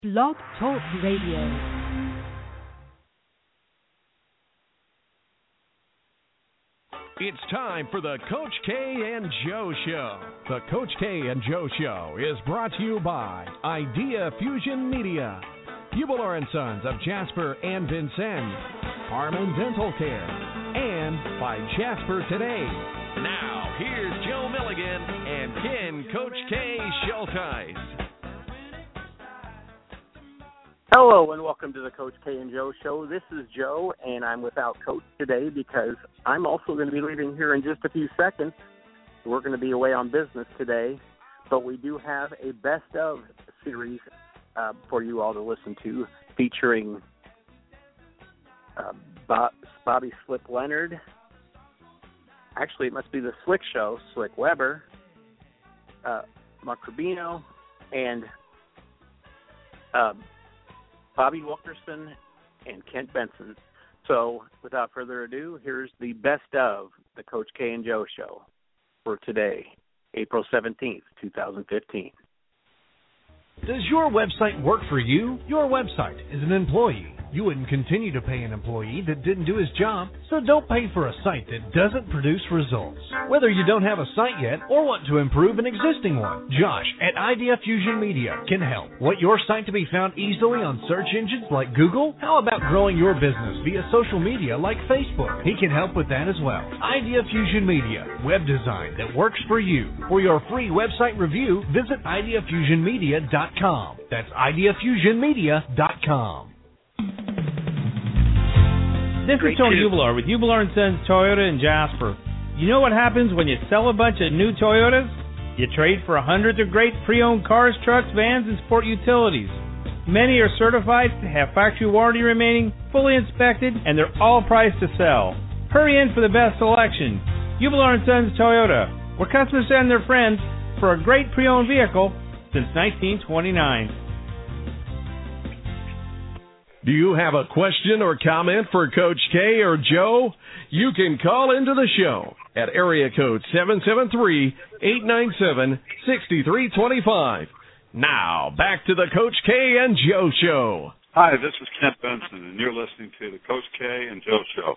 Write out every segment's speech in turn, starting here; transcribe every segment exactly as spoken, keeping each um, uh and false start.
Blog Talk Radio. It's time for the Coach K and Joe Show. The Coach K and Joe Show is brought to you by Idea Fusion Media, Hubler and Sons of Jasper and Vincennes, Harmon Dental Care, and by Jasper Today. Now, here's Joe Milligan and Ken Coach K Schulteis. Hello and welcome to the Coach K and Joe Show. This is Joe, and I'm without Coach today because I'm also going to be leaving here in just a few seconds. We're going to be away on business today, but we do have a best of series uh, for you all to listen to, featuring uh, Bob, Bobby Slick Leonard. Actually, it must be the Slick Show, Slick Weber, uh, Mark Rubino, and uh, Bobby Wilkerson and Kent Benson. So, without further ado, here's the best of the Coach K and Joe Show for today, April seventeenth, twenty fifteen. Does your website work for you? Your website is an employee. You wouldn't continue to pay an employee that didn't do his job, so don't pay for a site that doesn't produce results. Whether you don't have a site yet or want to improve an existing one, Josh at Idea Fusion Media can help. Want your site to be found easily on search engines like Google? How about growing your business via social media like Facebook? He can help with that as well. Idea Fusion Media, web design that works for you. For your free website review, visit idea fusion media dot com. That's idea fusion media dot com. This is Tony Hubler with Hubler and Sons Toyota in Jasper. You know what happens when you sell a bunch of new Toyotas? You trade for hundreds of great pre-owned cars, trucks, vans, and sport utilities. Many are certified, have factory warranty remaining, fully inspected, and they're all priced to sell. Hurry in for the best selection. Hubler and Sons Toyota, where customers send their friends for a great pre-owned vehicle since nineteen twenty-nine. Do you have a question or comment for Coach K or Joe? You can call into the show at area code seven seven three, eight nine seven, six three two five. Now, back to the Coach K and Joe Show. Hi, this is Kent Benson, and you're listening to the Coach K and Joe Show.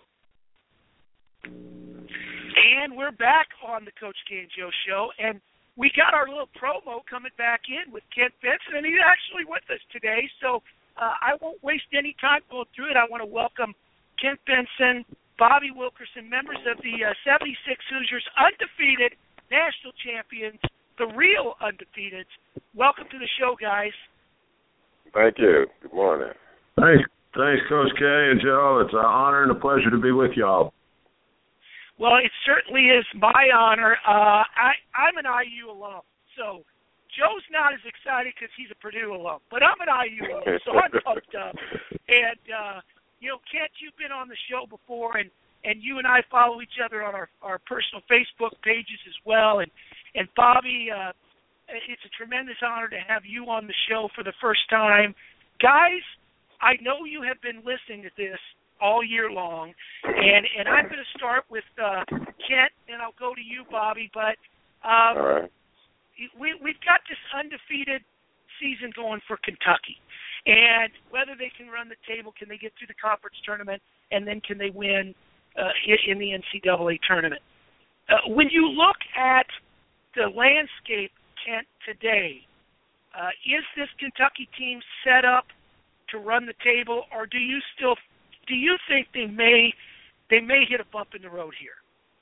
And we're back on the Coach K and Joe Show, and we got our little promo coming back in with Kent Benson, and he's actually with us today, so Uh, I won't waste any time going through it. I want to welcome Kent Benson, Bobby Wilkerson, members of the uh, seventy-six Hoosiers, undefeated national champions, the real undefeateds. Welcome to the show, guys. Thank you. Good morning. Thanks, thanks, Coach K and Joe. It's an honor and a pleasure to be with y'all. Well, it certainly is my honor. Uh, I, I'm an I U alum, so Joe's not as excited because he's a Purdue alum, but I'm an I U alum, so I'm pumped up. And, uh, you know, Kent, you've been on the show before, and, and you and I follow each other on our, our personal Facebook pages as well. And, and Bobby, uh, it's a tremendous honor to have you on the show for the first time. Guys, I know you have been listening to this all year long, and, and I'm going to start with uh, Kent, and I'll go to you, Bobby. But um, all right. We, we've got this undefeated season going for Kentucky. And whether they can run the table, can they get through the conference tournament, and then can they win uh, in the N C double A tournament? Uh, when you look at the landscape, Kent, today, uh, is this Kentucky team set up to run the table, or do you still do you think they may they may hit a bump in the road here?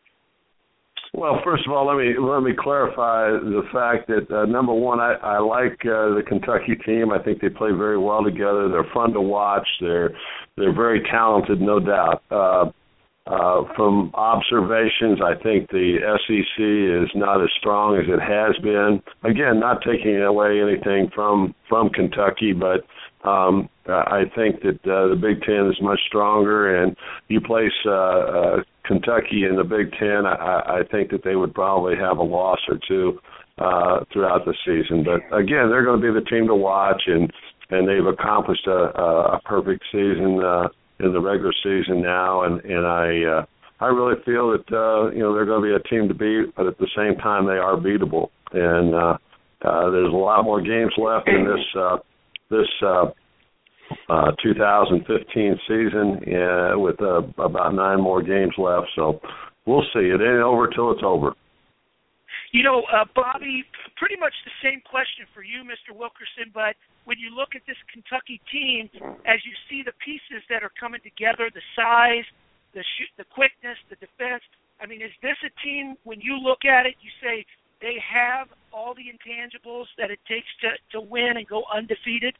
Well, first of all, let me let me clarify the fact that, uh, number one, I, I like uh, the Kentucky team. I think they play very well together. They're fun to watch. They're they're very talented, no doubt. Uh, uh, from observations, I think the S E C is not as strong as it has been. Again, not taking away anything from, from Kentucky, but um, I think that uh, the Big Ten is much stronger, and you place uh, uh, Kentucky in the Big Ten, I, I think that they would probably have a loss or two uh, throughout the season. But, again, they're going to be the team to watch, and, and they've accomplished a, a perfect season uh, in the regular season now, and, and I uh, I really feel that, uh, you know, they're going to be a team to beat, but at the same time they are beatable. And uh, uh, there's a lot more games left in this uh, this uh, uh, two thousand fifteen season uh, with uh, about nine more games left. So we'll see. It ain't over till it's over. You know, uh, Bobby, pretty much the same question for you, Mister Wilkerson, but when you look at this Kentucky team, as you see the pieces that are coming together, the size, the shoot, the quickness, the defense, I mean, is this a team, when you look at it, you say they have all the intangibles that it takes to, to win and go undefeated?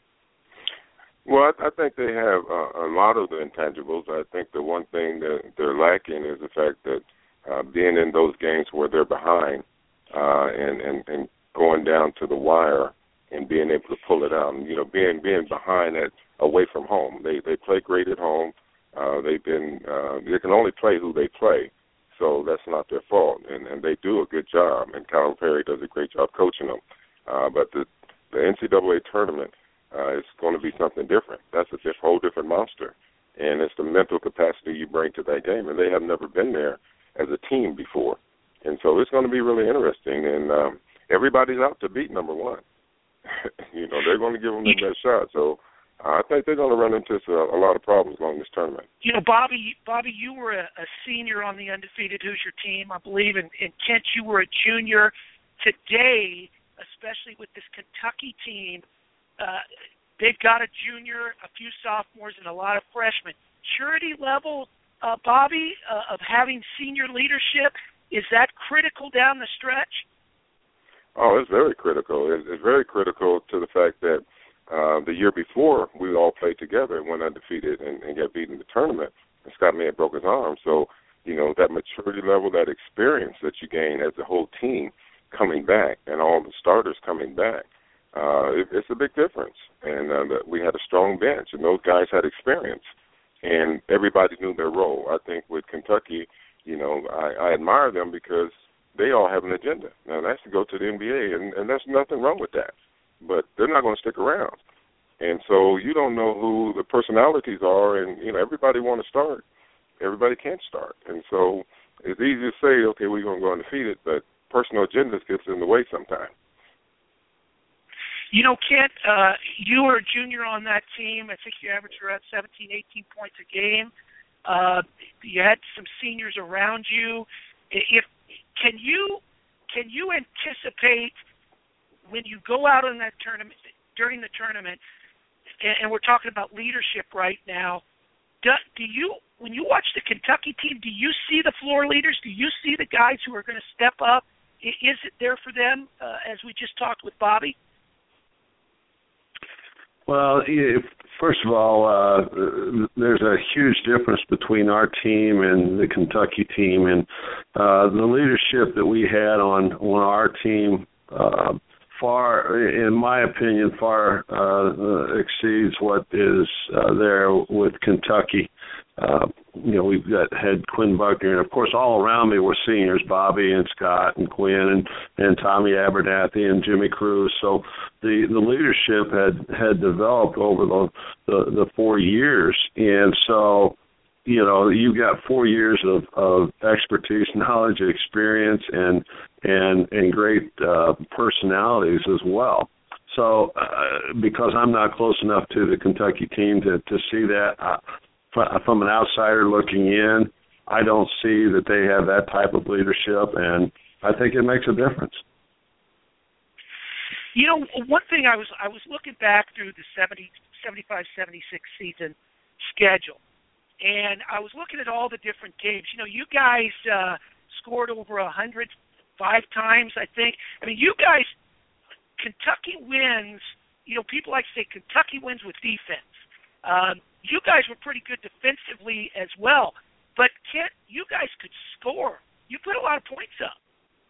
Well, I, I think they have uh, a lot of the intangibles. I think the one thing that they're lacking is the fact that uh, being in those games where they're behind uh, and, and, and going down to the wire and being able to pull it out, and, you know, being being behind at away from home. They they play great at home. Uh, they've been uh, they can only play who they play, so that's not their fault, and, and they do a good job. And Calipari does a great job coaching them. Uh, but the the N C double A tournament uh, is going to be something different. That's a diff- whole different monster, and it's the mental capacity you bring to that game. And they have never been there as a team before, and so it's going to be really interesting. And um, everybody's out to beat number one. You know, they're going to give them their best shot. So uh, I think they're going to run into a, a lot of problems along this tournament. You know, Bobby, Bobby, you were a, a senior on the undefeated Hoosier team, I believe, and, and Kent, you were a junior. Today, especially with this Kentucky team, uh, they've got a junior, a few sophomores, and a lot of freshmen. Maturity level, uh, Bobby, uh, of having senior leadership, is that critical down the stretch? Oh, it's very critical. It's, it's very critical to the fact that uh, the year before we all played together and went undefeated and, and got beaten in the tournament, and Scott May had broke his arm. So, you know, that maturity level, that experience that you gain as a whole team coming back and all the starters coming back, uh, it, it's a big difference. And uh, the, we had a strong bench, and those guys had experience, and everybody knew their role. I think with Kentucky, you know, I, I admire them because they all have an agenda. Now, that's to go to the N B A, and, and there's nothing wrong with that. But they're not going to stick around. And so you don't know who the personalities are, and, you know, everybody want to start. Everybody can't start. And so it's easy to say, okay, we're going to go undefeated, but personal agendas gets in the way sometimes. You know, Kent, uh, you were a junior on that team. I think you averaged around seventeen, eighteen points a game. Uh, you had some seniors around you. If Can you can you anticipate when you go out in that tournament, during the tournament, and, and we're talking about leadership right now, do, do you, when you watch the Kentucky team, do you see the floor leaders? Do you see the guys who are going to step up? Is it there for them, uh, as we just talked with Bobby? Well, first of all, uh, there's a huge difference between our team and the Kentucky team, and uh, the leadership that we had on, on our team uh, far, in my opinion, far uh, exceeds what is uh, there with Kentucky. Uh, you know, we've got had Quinn Buckner, and of course, all around me were seniors: Bobby and Scott and Quinn and, and Tommy Abernathy and Jimmy Cruz. So the, the leadership had, had developed over the, the the four years, and so you know you've got four years of, of expertise, knowledge, experience, and and and great uh, personalities as well. So uh, because I'm not close enough to the Kentucky team to to see that. Uh, From an outsider looking in, I don't see that they have that type of leadership, and I think it makes a difference. You know, one thing I was I was looking back through the seventy, seventy-five, seventy-six season schedule, and I was looking at all the different games. You know, you guys uh, scored over a hundred five times, I think. I mean, you guys, Kentucky wins. You know, people like to say Kentucky wins with defense. Um, you guys were pretty good defensively as well, but Kent, you guys could score. You put a lot of points up.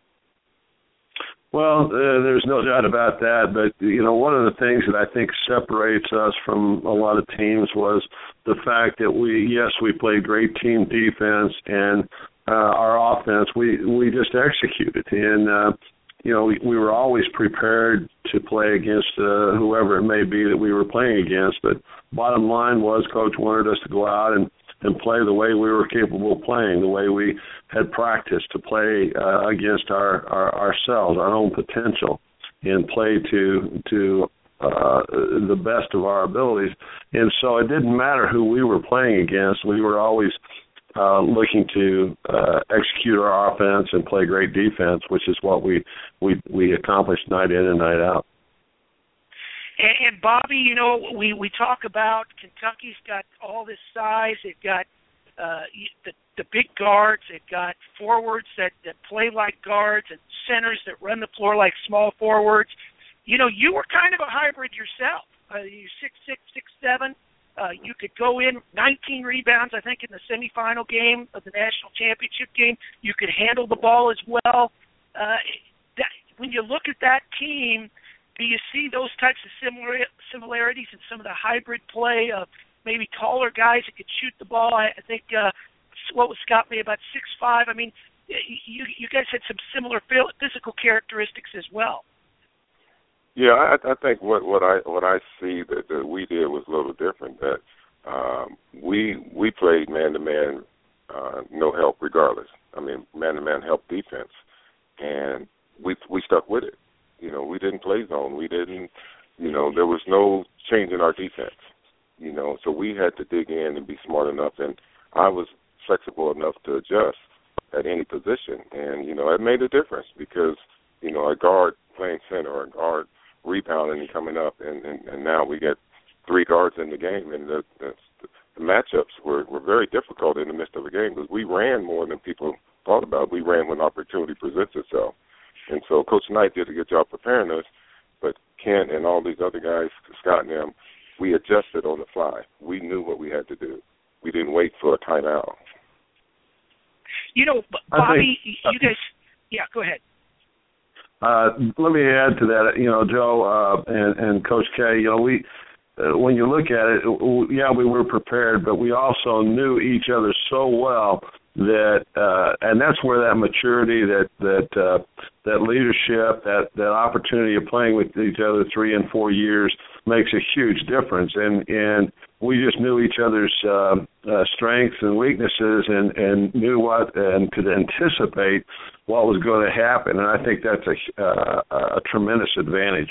Well, uh, there's no doubt about that, but, you know, one of the things that I think separates us from a lot of teams was the fact that we, yes, we played great team defense, and uh, our offense, we, we just executed. And, uh, you know, we, we were always prepared to play against uh, whoever it may be that we were playing against. But bottom line was Coach wanted us to go out and, and play the way we were capable of playing, the way we had practiced to play uh, against our, our ourselves, our own potential, and play to to uh, the best of our abilities. And so it didn't matter who we were playing against. We were always uh, looking to uh, execute our offense and play great defense, which is what we, we, we accomplished night in and night out. And, and Bobby, you know, we, we talk about Kentucky's got all this size. They've got uh, the, the big guards. They've got forwards that, that play like guards and centers that run the floor like small forwards. You know, you were kind of a hybrid yourself. Uh, you're six six, six seven. Uh, you could go in nineteen rebounds, I think, in the semifinal game of the national championship game. You could handle the ball as well. Uh, that, when you look at that team, do you see those types of similar similarities in some of the hybrid play of maybe taller guys that could shoot the ball? I, I think uh, what was Scott May, about six five. I mean, you you guys had some similar physical characteristics as well. Yeah, I, I think what, what I what I see that, that we did was a little different. That um, we we played man to man, no help regardless. I mean, man to man help defense, and we we stuck with it. You know, we didn't play zone. We didn't. You know, there was no change in our defense. You know, so we had to dig in and be smart enough, and I was flexible enough to adjust at any position, and you know, it made a difference because you know, a guard playing center or a guard rebounding and coming up, and, and, and now we get three guards in the game, and the, the, the matchups were, were very difficult in the midst of a game because we ran more than people thought about. We ran when opportunity presents itself. And so Coach Knight did a good job preparing us, but Kent and all these other guys, Scott and them, we adjusted on the fly. We knew what we had to do. We didn't wait for a timeout. You know, Bobby, think, you guys, yeah, go ahead. Uh, let me add to that, you know, Joe uh, and, and Coach K, you know, we, uh, when you look at it, yeah, we were prepared, but we also knew each other so well that, uh, and that's where that maturity, that that uh, that leadership, that, that opportunity of playing with each other three and four years makes a huge difference. And, and we just knew each other's uh, uh, strengths and weaknesses, and, and knew what and could anticipate what was going to happen. And I think that's a, uh, a tremendous advantage.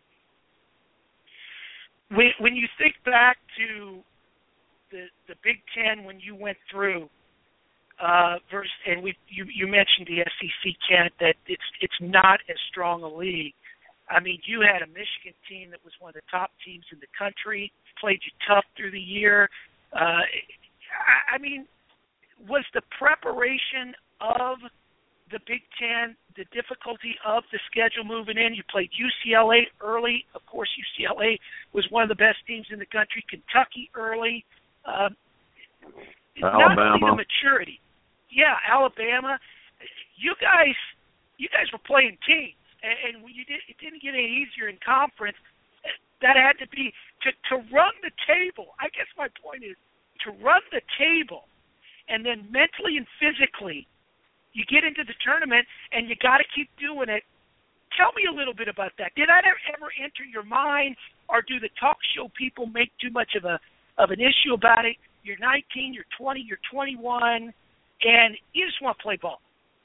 When, when you think back to the the Big Ten when you went through, uh, versus, and we you, you mentioned the S E C, Kent, that it's it's not as strong a league. I mean, you had a Michigan team that was one of the top teams in the country, played you tough through the year. Uh, I, I mean, was the preparation of the Big Ten, the difficulty of the schedule moving in? You played U C L A early. Of course, U C L A was one of the best teams in the country. Kentucky early. Uh, Alabama. Not only the maturity. Yeah, Alabama. You guys, you guys were playing teams. And when you did, it didn't get any easier in conference. That had to be to, to run the table. I guess my point is to run the table, and then mentally and physically, you get into the tournament, and you got to keep doing it. Tell me a little bit about that. Did that ever enter your mind, or do the talk show people make too much of a of an issue about it? You're nineteen, you're twenty, you're twenty-one, and you just want to play ball.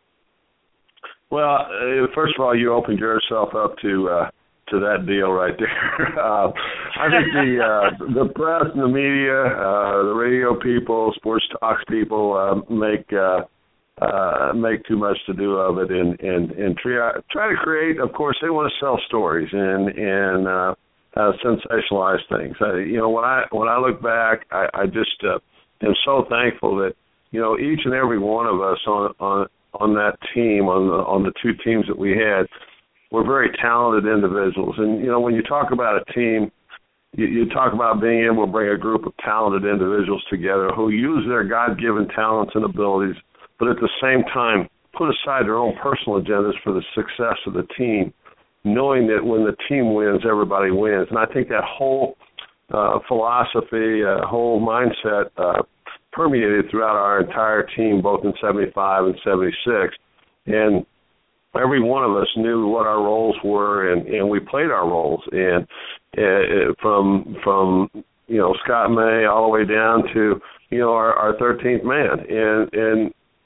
Well, uh, first of all, you opened yourself up to uh, to that deal right there. uh, I think the uh, the press and the media, uh, the radio people, sports talks people uh, make uh, uh, make too much to do of it, and and and try try to create. Of course, they want to sell stories and and uh, uh, sensationalize things. Uh, you know, when I when I look back, I, I just uh, am so thankful that you know each and every one of us on on. on that team, on the on the two teams that we had, were very talented individuals. And, you know, when you talk about a team, you, you talk about being able to bring a group of talented individuals together who use their God-given talents and abilities, but at the same time put aside their own personal agendas for the success of the team, knowing that when the team wins, everybody wins. And I think that whole uh, philosophy, uh, whole mindset uh permeated throughout our entire team, both in seventy-five and seventy-six. And every one of us knew what our roles were, and, and we played our roles. And uh, from, from you know, Scott May all the way down to, you know, our, our thirteenth man. And, and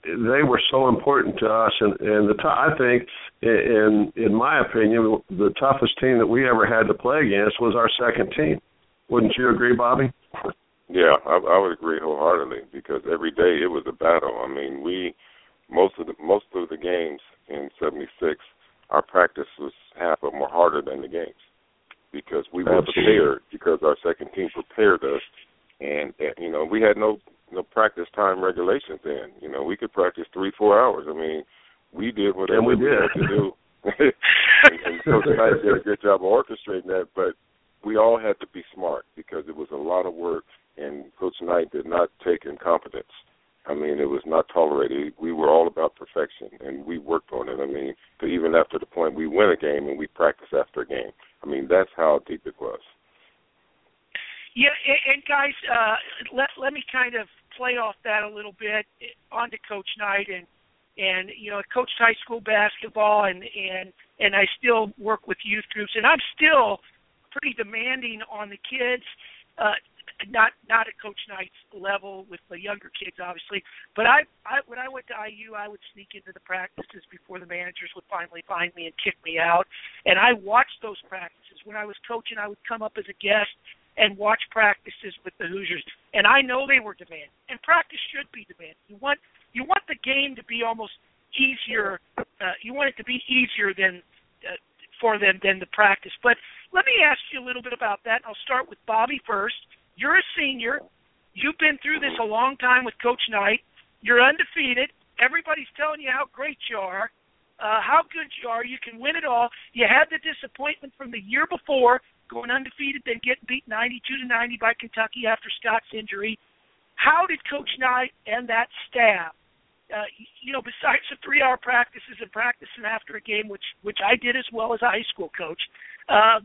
they were so important to us. And, and the t- I think, in in my opinion, the toughest team that we ever had to play against was our second team. Wouldn't you agree, Bobby? Yeah, I, I would agree wholeheartedly because every day it was a battle. I mean, we most of the most of the games in seventy-six, our practice was half or more harder than the games because we were Absolutely. prepared because our second team prepared us, and, and you know we had no no practice time regulations then. You know, we could practice three four hours. I mean, we did whatever we, we did. had to do, and, and Coach Knight did a good job of orchestrating that, but we all had to be smart because it was a lot of work. And Coach Knight did not take incompetence. I mean, it was not tolerated. We were all about perfection, and we worked on it. I mean, to even after the point we win a game and we practice after a game. I mean, that's how deep it was. Yeah, and, and guys, uh, let let me kind of play off that a little bit onto Coach Knight, and and you know, I coached high school basketball, and and and I still work with youth groups, and I'm still pretty demanding on the kids. Uh, Not not at Coach Knight's level with the younger kids, obviously. But I, I when I went to I U, I would sneak into the practices before the managers would finally find me and kick me out. And I watched those practices. When I was coaching, I would come up as a guest and watch practices with the Hoosiers. And I know they were demanding. And practice should be demanding. You want you want the game to be almost easier. Uh, you want it to be easier than uh, for them than the practice. But let me ask you a little bit about that. I'll start with Bobby first. You're a senior. You've been through this a long time with Coach Knight. You're undefeated. Everybody's telling you how great you are, uh, how good you are. You can win it all. You had the disappointment from the year before, going undefeated, then getting beat ninety-two to ninety by Kentucky after Scott's injury. How did Coach Knight and that staff, uh, you know, besides the three-hour practices and practicing after a game, which which I did as well as a high school coach, uh,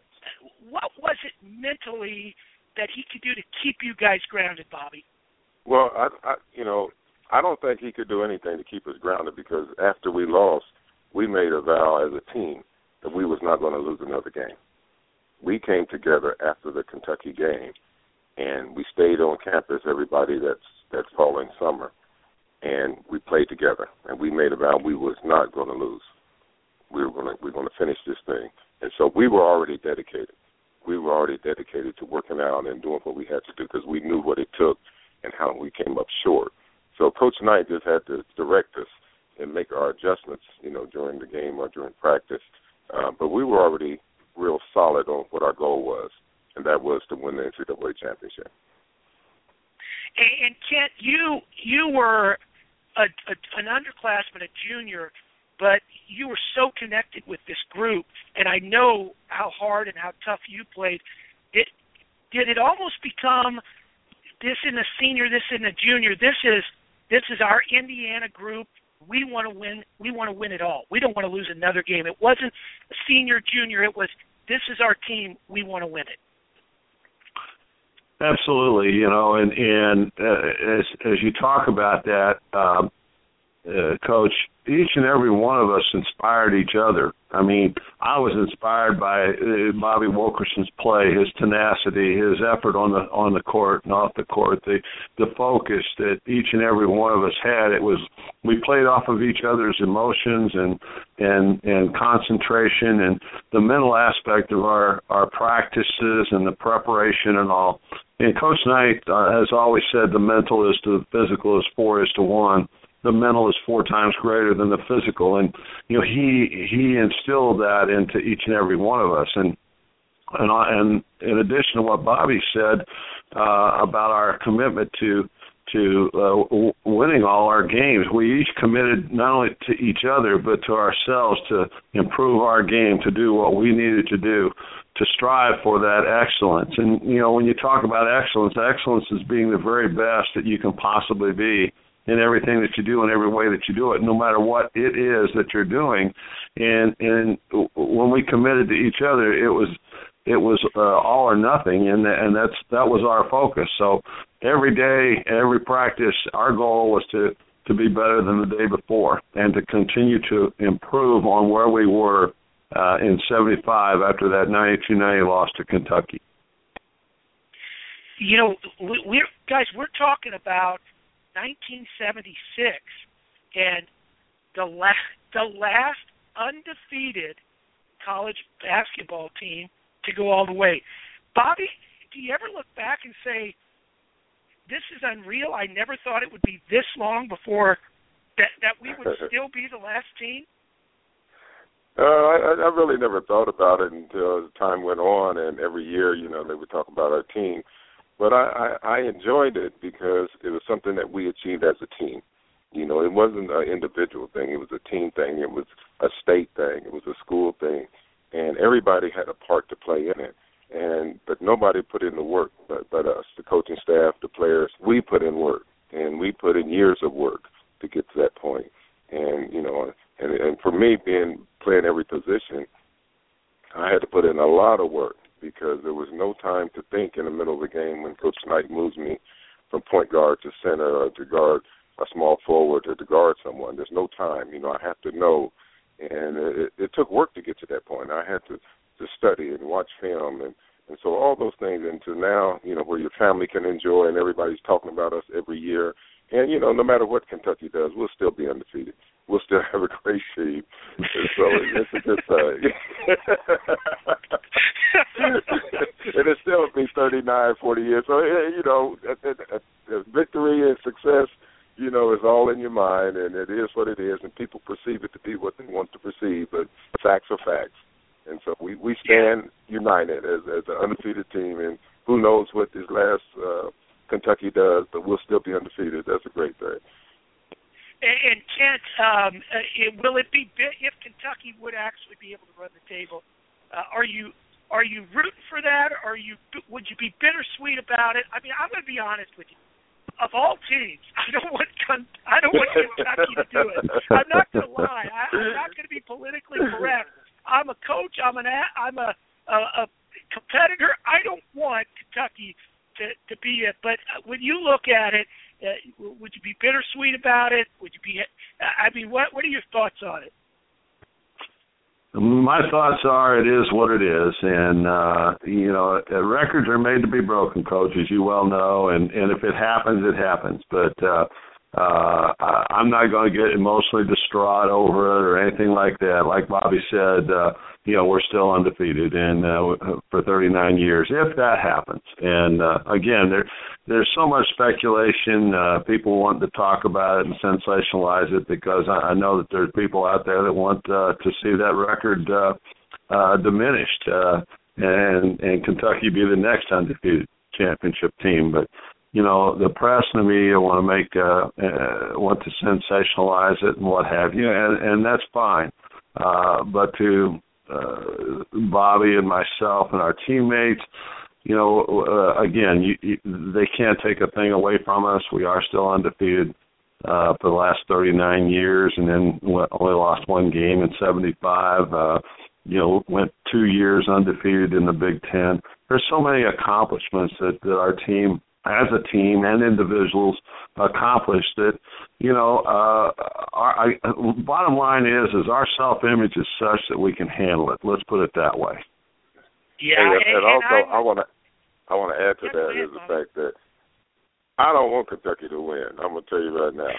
what was it mentally that he could do to keep you guys grounded, Bobby? Well, I, I, you know, I don't think he could do anything to keep us grounded because after we lost, we made a vow as a team that we was not going to lose another game. We came together after the Kentucky game, and we stayed on campus, everybody that's that's following summer, and we played together, and we made a vow we was not going to lose. We were going to we were going to finish this thing, and so we were already dedicated. We were already dedicated to working out and doing what we had to do because we knew what it took and how we came up short. So Coach Knight just had to direct us and make our adjustments, you know, during the game or during practice. Uh, but we were already real solid on what our goal was, and that was to win the N C double A championship. And, and Kent, you you were a, a, an underclassman, a junior, but you were so connected with this group, and I know how hard and how tough you played. It, did it almost become this in a senior, this in a junior, this is this is our Indiana group. We want to win. We want to win it all. We don't want to lose another game. It wasn't a senior, junior. It was this is our team. We want to win it. Absolutely, you know, and and uh, as as you talk about that, um, uh, Coach, each and every one of us inspired each other. I mean, I was inspired by uh, Bobby Wilkerson's play, his tenacity, his effort on the on the court and off the court, the the focus that each and every one of us had. It was we played off of each other's emotions and and and concentration and the mental aspect of our our practices and the preparation and all. And Coach Knight uh, has always said the mental is to the physical is four is to one. The mental is four times greater than the physical, and you know he he instilled that into each and every one of us. And and and in addition to what Bobby said uh, about our commitment to to uh, winning all our games, we each committed not only to each other but to ourselves to improve our game, to do what we needed to do, to strive for that excellence. And you know when you talk about excellence, excellence is being the very best that you can possibly be in everything that you do, in every way that you do it, no matter what it is that you're doing. And and when we committed to each other, it was it was uh, all or nothing, and and that's that was our focus. So every day, every practice, our goal was to to be better than the day before, and to continue to improve on where we were uh, in seventy-five after that ninety-two ninety loss to Kentucky. You know, we, we're guys, we're talking about nineteen seventy-six, and the last the last undefeated college basketball team to go all the way. Bobby, do you ever look back and say, this is unreal? I never thought it would be this long before that, that we would still be the last team? Uh, I, I really never thought about it until time went on, and every year, you know, they would talk about our team. But I, I, I enjoyed it because it was something that we achieved as a team. You know, it wasn't an individual thing. It was a team thing. It was a state thing. It was a school thing. And everybody had a part to play in it. And but nobody put in the work but, but us, the coaching staff, the players. We put in work, and we put in years of work to get to that point. And, you know, and, and for me, being playing every position, I had to put in a lot of work because there was no time to think in the middle of the game when Coach Knight moves me from point guard to center or to guard a small forward or to guard someone. There's no time. You know, I have to know. And it, it took work to get to that point. I had to, to study and watch film and, and so all those things. And to now, you know, where your family can enjoy and everybody's talking about us every year. And, you know, no matter what Kentucky does, we'll still be undefeated. We'll still have a great team. And so it's just, uh, it'll still be thirty-nine, forty years. So, you know, victory and success, you know, is all in your mind, and it is what it is, and people perceive it to be what they want to perceive, but facts are facts. And so we, we stand united as, as an undefeated team, and who knows what this last uh, Kentucky does, but we'll still be undefeated. That's a great thing. And, and Kent, um, uh, it, will it be, if Kentucky would actually be able to run the table, uh, are you are you rooting for that, or are you, would you be bittersweet about it? I mean, I'm going to be honest with you. Of all teams, I don't want I don't want Kentucky to do it. I'm not going to lie. I, I'm not going to be politically correct. I'm a coach. I'm an I'm a, a, a competitor. I don't want Kentucky to, to be it. But when you look at it, uh, would you be bittersweet about it? Would you be? I mean, what what are your thoughts on it? My thoughts are it is what it is, and, uh, you know, records are made to be broken, Coach, as you well know, and, and if it happens, it happens. But uh, uh, I'm not going to get emotionally distraught over it or anything like that. Like Bobby said, uh, you know, we're still undefeated and uh, for thirty-nine years, if that happens. And, uh, again, there, there's so much speculation, uh, people want to talk about it and sensationalize it because I, I know that there's people out there that want uh, to see that record uh, uh, diminished uh, and, and Kentucky be the next undefeated championship team. But, you know, the press and the media want to make, uh, uh, want to sensationalize it and what have you, and, and that's fine. Uh, but to uh, Bobby and myself and our teammates, you know, uh, again, you, you, they can't take a thing away from us. We are still undefeated uh, for the last thirty-nine years, and then only lost one game in seventy-five. Uh, you know, went two years undefeated in the Big Ten. There's so many accomplishments that, that our team, as a team and individuals, accomplished that, you know, uh, our, I, bottom line is, is our self-image is such that we can handle it. Let's put it that way. Yeah, and, and, and also and I want to I want to add to that is the fact that I don't want Kentucky to win. I'm going to tell you right now,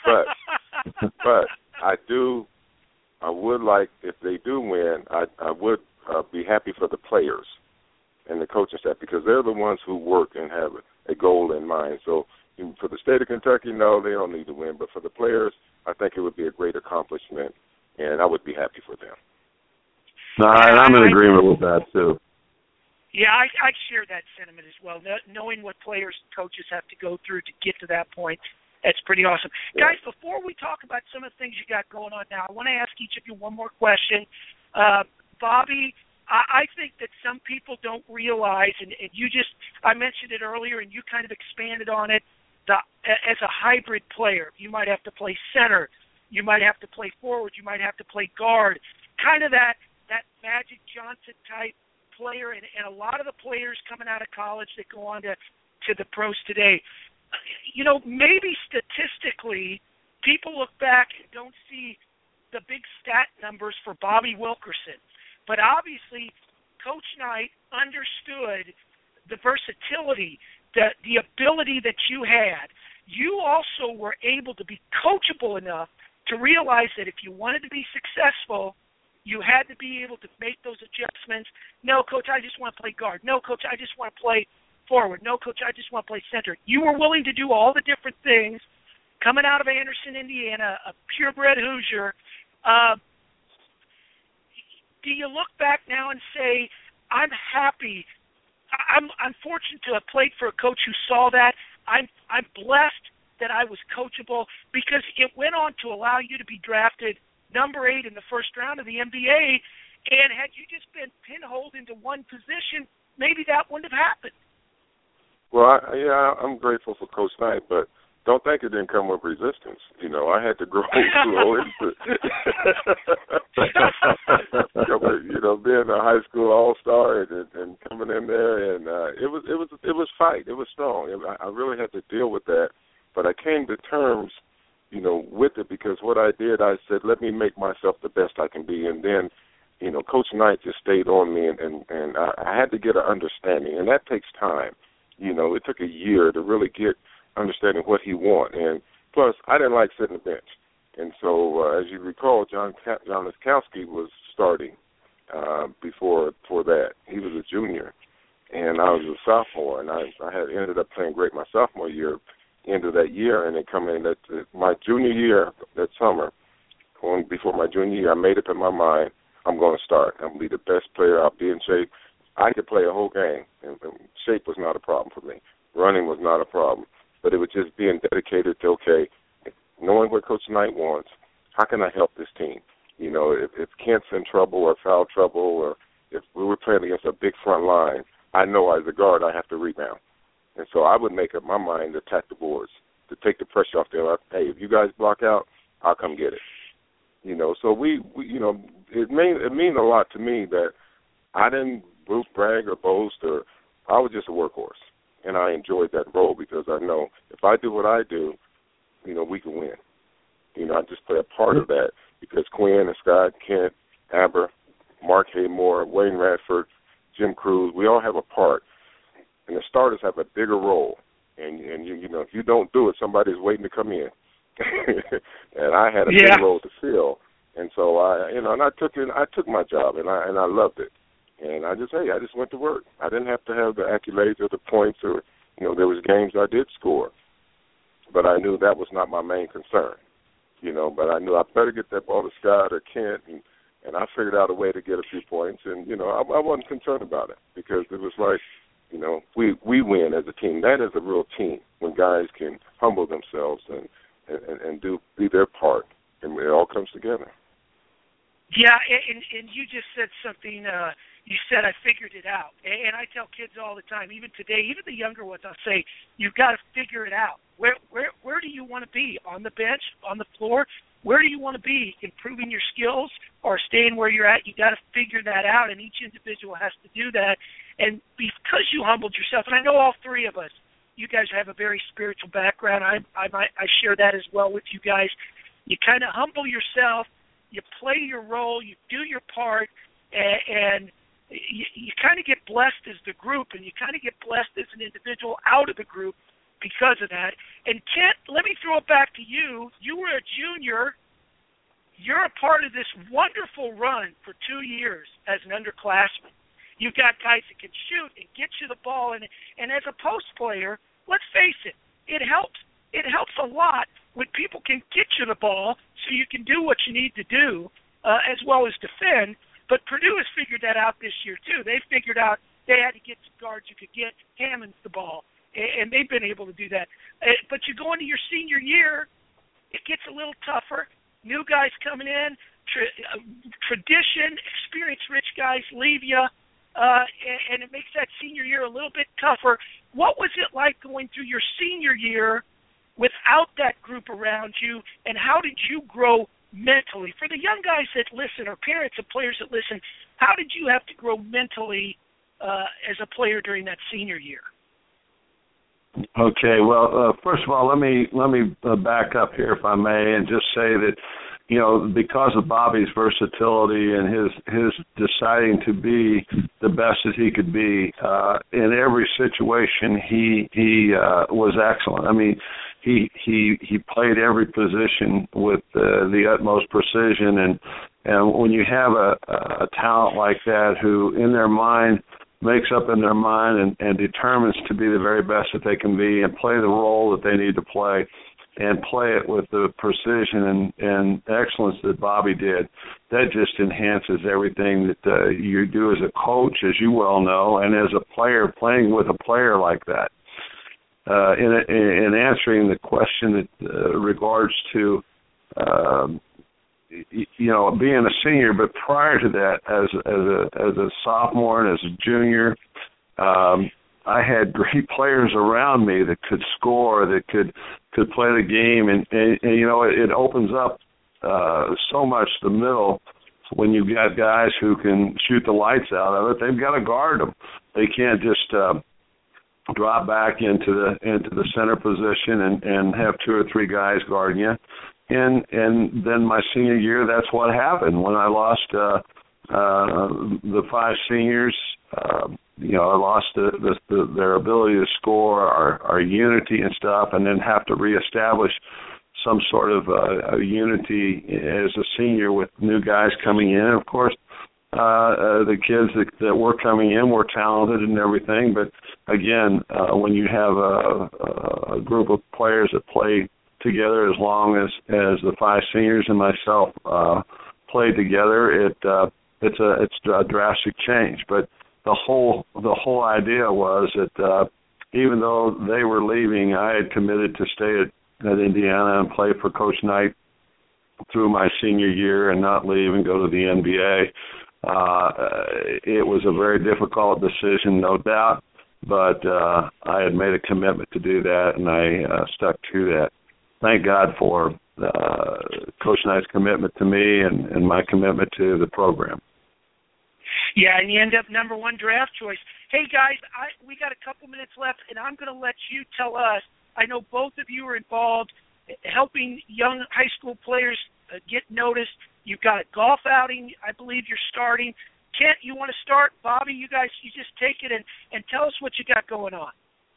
but but I do. I would like if they do win. I I would uh, be happy for the players and the coaching staff because they're the ones who work and have a goal in mind. So for the state of Kentucky, no, they don't need to win. But for the players, I think it would be a great accomplishment, and I would be happy for them. No, and I'm in agreement with that too. Yeah, I, I share that sentiment as well. Knowing what players and coaches have to go through to get to that point, that's pretty awesome. Yeah. Guys, before we talk about some of the things you got going on now, I want to ask each of you one more question. Uh, Bobby, I, I think that some people don't realize, and, and you just, I mentioned it earlier, and you kind of expanded on it, the, as a hybrid player. You might have to play center. You might have to play forward. You might have to play guard. Kind of that, that Magic Johnson type player, and, and a lot of the players coming out of college that go on to, to the pros today, you know, maybe statistically, people look back and don't see the big stat numbers for Bobby Wilkerson. But obviously, Coach Knight understood the versatility, the, the ability that you had. You also were able to be coachable enough to realize that if you wanted to be successful, you had to be able to make those adjustments. No, Coach, I just want to play guard. No, Coach, I just want to play forward. No, Coach, I just want to play center. You were willing to do all the different things. Coming out of Anderson, Indiana, a purebred Hoosier, uh, do you look back now and say, I'm happy, I'm, I'm fortunate to have played for a coach who saw that. I'm, I'm blessed that I was coachable, because it went on to allow you to be drafted number eight in the first round of the N B A, and had you just been pinholed into one position, maybe that wouldn't have happened. Well, I, yeah, I'm grateful for Coach Knight, but don't think it didn't come with resistance. You know, I had to grow slow into you know, being a high school all-star and, and coming in there, and uh, it was it was it was fight. It was strong. I, I really had to deal with that, but I came to terms, you know, with it, because what I did, I said, let me make myself the best I can be, and then, you know, Coach Knight just stayed on me, and and, and I, I had to get an understanding, and that takes time. You know, it took a year to really get understanding what he want, and plus I didn't like sitting the bench, and so uh, as you recall, John John Laskowski was starting uh, before for that. He was a junior, and I was a sophomore, and I I had ended up playing great my sophomore year, end of that year, and then coming in that uh, my junior year that summer, going before my junior year, I made up in my mind I'm going to start. I'm going to be the best player. I'll be in shape. I could play a whole game, and, and shape was not a problem for me. Running was not a problem. But it was just being dedicated to, okay, knowing what Coach Knight wants, how can I help this team? You know, if, if Kent's in trouble or foul trouble, or if we were playing against a big front line, I know as a guard I have to rebound. And so I would make up my mind to attack the boards, to take the pressure off there. Like, hey, if you guys block out, I'll come get it. You know, so we, we you know, it mean it means a lot to me that I didn't boot, brag, or boast, or I was just a workhorse. And I enjoyed that role, because I know if I do what I do, you know, we can win. You know, I just play a part of that, because Quinn and Scott, Kent, Aber, Mark Haymore, Wayne Radford, Jim Cruz, we all have a part. And the starters have a bigger role. And, and you, you know, if you don't do it, somebody's waiting to come in. And I had a yeah. big role to fill. And so I, you know, and I took it, I took my job, and I and I loved it. And I just, hey, I just went to work. I didn't have to have the accolades or the points, or, you know, there was games I did score. But I knew that was not my main concern, you know. But I knew I better get that ball to Scott or Kent, and, and I figured out a way to get a few points. And, you know, I, I wasn't concerned about it, because it was like, you know, we, we win as a team. That is a real team, when guys can humble themselves and, and, and do be their part, and it all comes together. Yeah, and, and you just said something, uh, you said I figured it out. And I tell kids all the time, even today, even the younger ones, I'll say, you've got to figure it out. Where where where do you want to be? On the bench? On the floor? Where do you want to be? Improving your skills or staying where you're at? You've got to figure that out, and each individual has to do that. And because you humbled yourself, and I know all three of us, you guys have a very spiritual background. I I, I share that as well with you guys. You kind of humble yourself. You play your role, you do your part, and, and you, you kind of get blessed as the group, and you kind of get blessed as an individual out of the group because of that. And Kent, let me throw it back to you. You were a junior. You're a part of this wonderful run for two years as an underclassman. You've got guys that can shoot and get you the ball, and and as a post player, let's face it, it helps. It helps a lot when people can get you the ball so you can do what you need to do uh, as well as defend. But Purdue has figured that out this year, too. They figured out they had to get some guards who could get Hammonds the ball, and, and they've been able to do that. Uh, but you go into your senior year, it gets a little tougher. New guys coming in, tra- uh, tradition, experience-rich guys leave you, uh, and, and it makes that senior year a little bit tougher. What was it like going through your senior year without that group around you, and how did you grow mentally? For the young guys that listen, or parents of players that listen, how did you have to grow mentally uh, as a player during that senior year? Okay, well, uh, first of all, let me let me uh, back up here, if I may, and just say that, you know, because of Bobby's versatility and his his deciding to be the best that he could be uh, in every situation, he he uh, was excellent. I mean, he he he played every position with uh, the utmost precision, and and when you have a, a talent like that who in their mind makes up in their mind and, and determines to be the very best that they can be and play the role that they need to play and play it with the precision and, and excellence that Bobby did, that just enhances everything that uh, you do as a coach, as you well know, and as a player, playing with a player like that. Uh, in, in answering the question that uh, regards to, um, you know, being a senior, but prior to that, as as a as a sophomore and as a junior, um, I had great players around me that could score, that could could play the game, and, and, and you know, it, it opens up uh, so much the middle. When you've got guys who can shoot the lights out of it, they've got to guard them. They can't just uh, drop back into the into the center position and, and have two or three guys guarding you. And and then my senior year, that's what happened. When I lost uh, uh, the five seniors, uh, you know, I lost the, the, the, their ability to score, our, our unity and stuff, and then have to reestablish some sort of uh, a unity as a senior with new guys coming in. Of course, uh, uh, the kids that, that were coming in were talented and everything, but again, uh, when you have a, a group of players that play together as long as, as the five seniors and myself uh, played together, it uh, it's a it's a drastic change. But the whole the whole idea was that uh, even though they were leaving, I had committed to stay at, at Indiana and play for Coach Knight through my senior year and not leave and go to the N B A. Uh, it was a very difficult decision, no doubt, but uh, I had made a commitment to do that, and I uh, stuck to that. Thank God for uh, Coach Knight's commitment to me and, and my commitment to the program. Yeah, and you end up number one draft choice. Hey, guys, I, we got a couple minutes left, and I'm going to let you tell us. I know both of you are involved helping young high school players uh, get noticed. You've got a golf outing, I believe you're starting. Kent, you want to start? Bobby, you guys, you just take it and, and tell us what you got going on.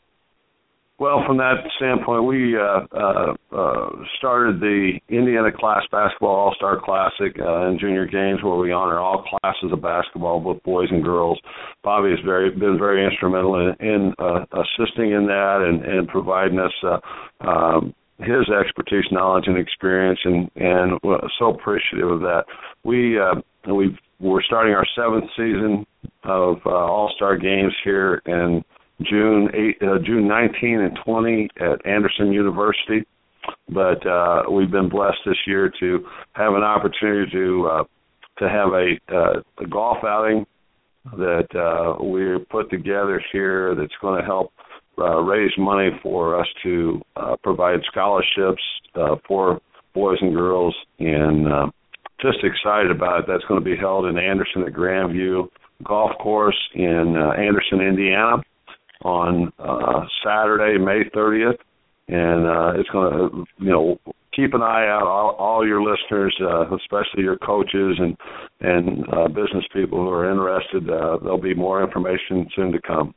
Well, from that standpoint, we uh, uh, uh, started the Indiana Class Basketball All-Star Classic uh, and Junior Games, where we honor all classes of basketball, both boys and girls. Bobby has very been very instrumental in, in uh, assisting in that and, and providing us uh, um, his expertise, knowledge, and experience, and, and uh, so appreciative of that. We uh, we we're starting our seventh season of uh, All-Star Games here in June eighth, uh, June nineteenth and twentieth at Anderson University, but uh, we've been blessed this year to have an opportunity to uh, to have a, uh, a golf outing that uh, we're put together here that's going to help uh, raise money for us to uh, provide scholarships uh, for boys and girls, and uh, just excited about it. That's going to be held in Anderson at Grandview Golf Course in uh, Anderson, Indiana, on uh, Saturday, May thirtieth, and uh, it's going to, you know, keep an eye out, all, all your listeners, uh, especially your coaches and and uh, business people who are interested. Uh, there'll be more information soon to come.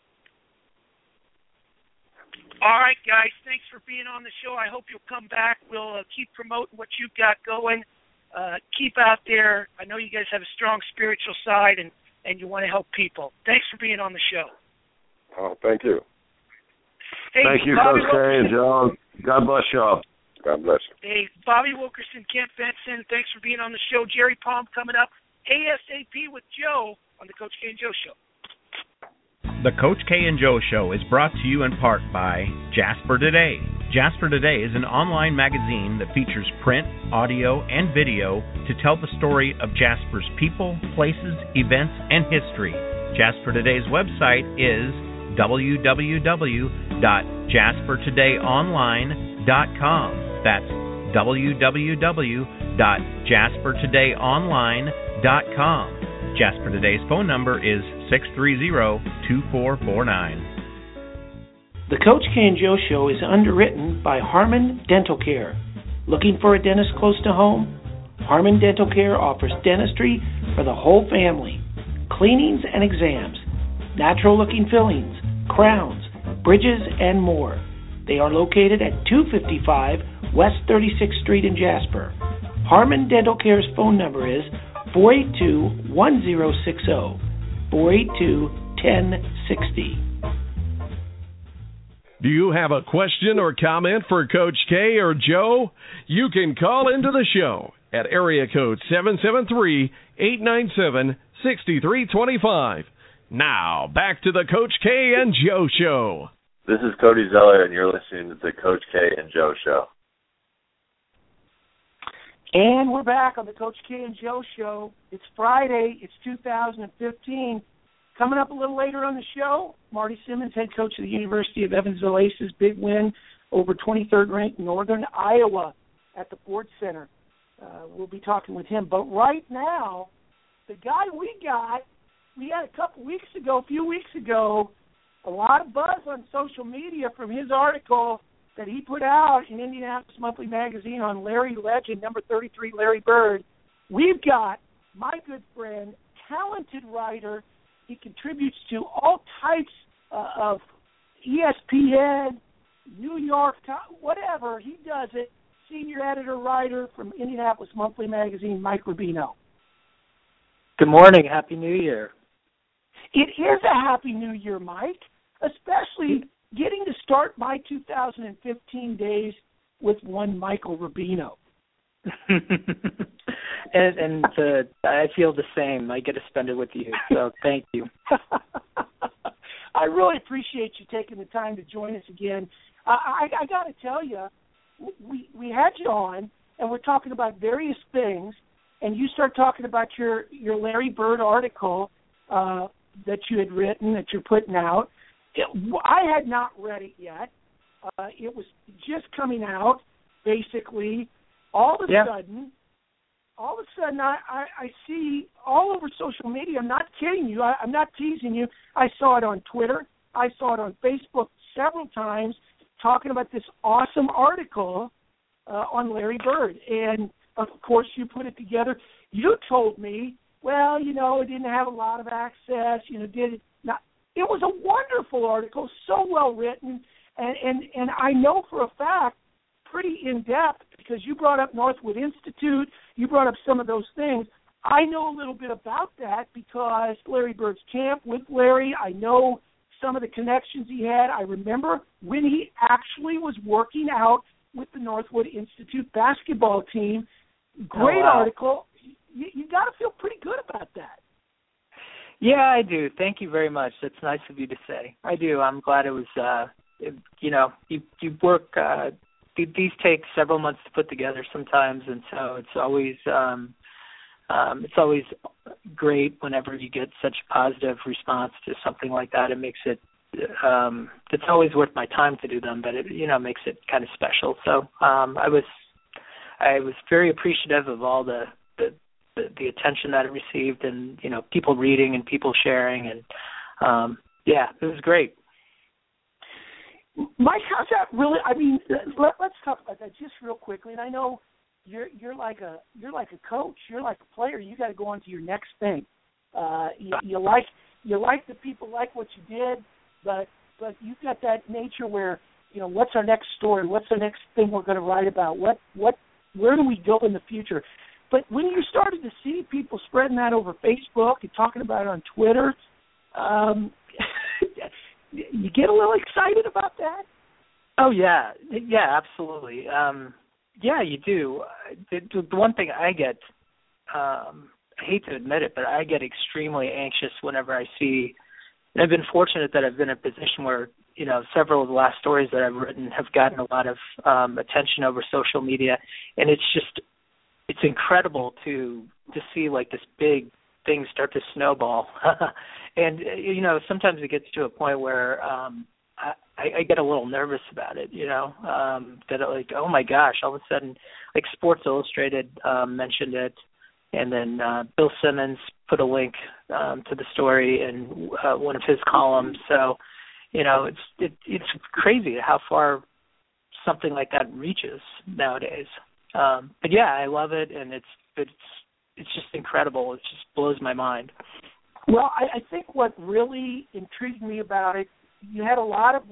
All right, guys, thanks for being on the show. I hope you'll come back. We'll uh, keep promoting what you've got going. Uh, keep out there. I know you guys have a strong spiritual side, and, and you want to help people. Thanks for being on the show. Oh, thank you. Hey, thank you, Bobby Coach K and John. God bless y'all. God bless you. Hey, Bobby Wilkerson, Kent Benson, thanks for being on the show. Jerry Palm coming up ASAP with Joe on the Coach K and Joe Show. The Coach K and Joe Show is brought to you in part by Jasper Today. Jasper Today is an online magazine that features print, audio, and video to tell the story of Jasper's people, places, events, and history. Jasper Today's website is w w w dot jasper today online dot com. That's w w w dot jasper today online dot com. Jasper Today's phone number is six three zero, two four four nine. The Coach K and Joe Show is underwritten by Harmon Dental Care. Looking for a dentist close to home? Harmon Dental Care offers dentistry for the whole family, cleanings and exams, natural-looking fillings, crowns, bridges, and more. They are located at two fifty-five West thirty-sixth Street in Jasper. Harmon Dental Care's phone number is four eight two, one zero six zero, four eight two, one zero six zero. Do you have a question or comment for Coach K or Joe? You can call into the show at area code seven seven three, eight nine seven, six three two five. Now, back to the Coach K and Joe Show. This is Cody Zeller, and you're listening to the Coach K and Joe Show. And we're back on the Coach K and Joe Show. It's Friday. It's two thousand fifteen. Coming up a little later on the show, Marty Simmons, head coach of the University of Evansville Aces, big win over twenty-third ranked Northern Iowa at the Ford Center. Uh, we'll be talking with him. But right now, the guy we got, we had a couple weeks ago, a few weeks ago, a lot of buzz on social media from his article that he put out in Indianapolis Monthly Magazine on Larry Legend, number thirty-three, Larry Bird. We've got my good friend, talented writer. He contributes to all types uh, of E S P N, New York, whatever. He does it. Senior editor, writer from Indianapolis Monthly Magazine, Mike Rubino. Good morning. Happy New Year. It is a Happy New Year, Mike, especially getting to start my two thousand fifteen days with one Michael Rubino. and and uh, I feel the same. I get to spend it with you, so thank you. I really appreciate you taking the time to join us again. I, I, I got to tell you, we we had you on, and we're talking about various things, and you start talking about your, your Larry Bird article uh, that you had written, that you're putting out. It, I had not read it yet. Uh, it was just coming out, basically. All of a yeah. sudden, all of a sudden, I, I, I see all over social media. I'm not kidding you. I, I'm not teasing you. I saw it on Twitter. I saw it on Facebook several times, talking about this awesome article uh, on Larry Bird. And, of course, you put it together. You told me, well, you know, it didn't have a lot of access. You know, did it not? It was a wonderful article, so well written, and, and, and I know for a fact, pretty in-depth, because you brought up Northwood Institute, you brought up some of those things. I know a little bit about that because Larry Bird's camp with Larry, I know some of the connections he had. I remember when he actually was working out with the Northwood Institute basketball team. Great oh, wow. article. You, you got to feel pretty good about that. Yeah, I do. Thank you very much. That's nice of you to say. I do. I'm glad it was, uh, it, you know, you, you work, uh, these take several months to put together sometimes, and so it's always um, um, it's always great whenever you get such a positive response to something like that. It makes it um, it's always worth my time to do them, but it you know makes it kind of special. So um, I was I was very appreciative of all the, the the the attention that it received, and you know people reading and people sharing, and um, yeah, it was great. Mike, how's that really? I mean, let, let's talk about that just real quickly. And I know you're you're like a you're like a coach. You're like a player. You got to go on to your next thing. Uh, you, you like you like the people like what you did, but but you've got that nature where you know what's our next story? What's the next thing we're going to write about? What what where do we go in the future? But when you started to see people spreading that over Facebook and talking about it on Twitter. Um, You get a little excited about that? Oh, yeah. Yeah, absolutely. Um, yeah, you do. The, the one thing I get, um, I hate to admit it, but I get extremely anxious whenever I see, and I've been fortunate that I've been in a position where, you know, several of the last stories that I've written have gotten a lot of um, attention over social media, and it's just, it's incredible to to see, like, this big thing start to snowball. And, you know, sometimes it gets to a point where um, I, I get a little nervous about it, you know, um, that like, oh, my gosh, all of a sudden, like Sports Illustrated um, mentioned it, and then uh, Bill Simmons put a link um, to the story in uh, one of his columns. So, you know, it's it, it's crazy how far something like that reaches nowadays. Um, but, yeah, I love it, and it's it's it's just incredible. It just blows my mind. Well, I, I think what really intrigued me about it, you had a lot of what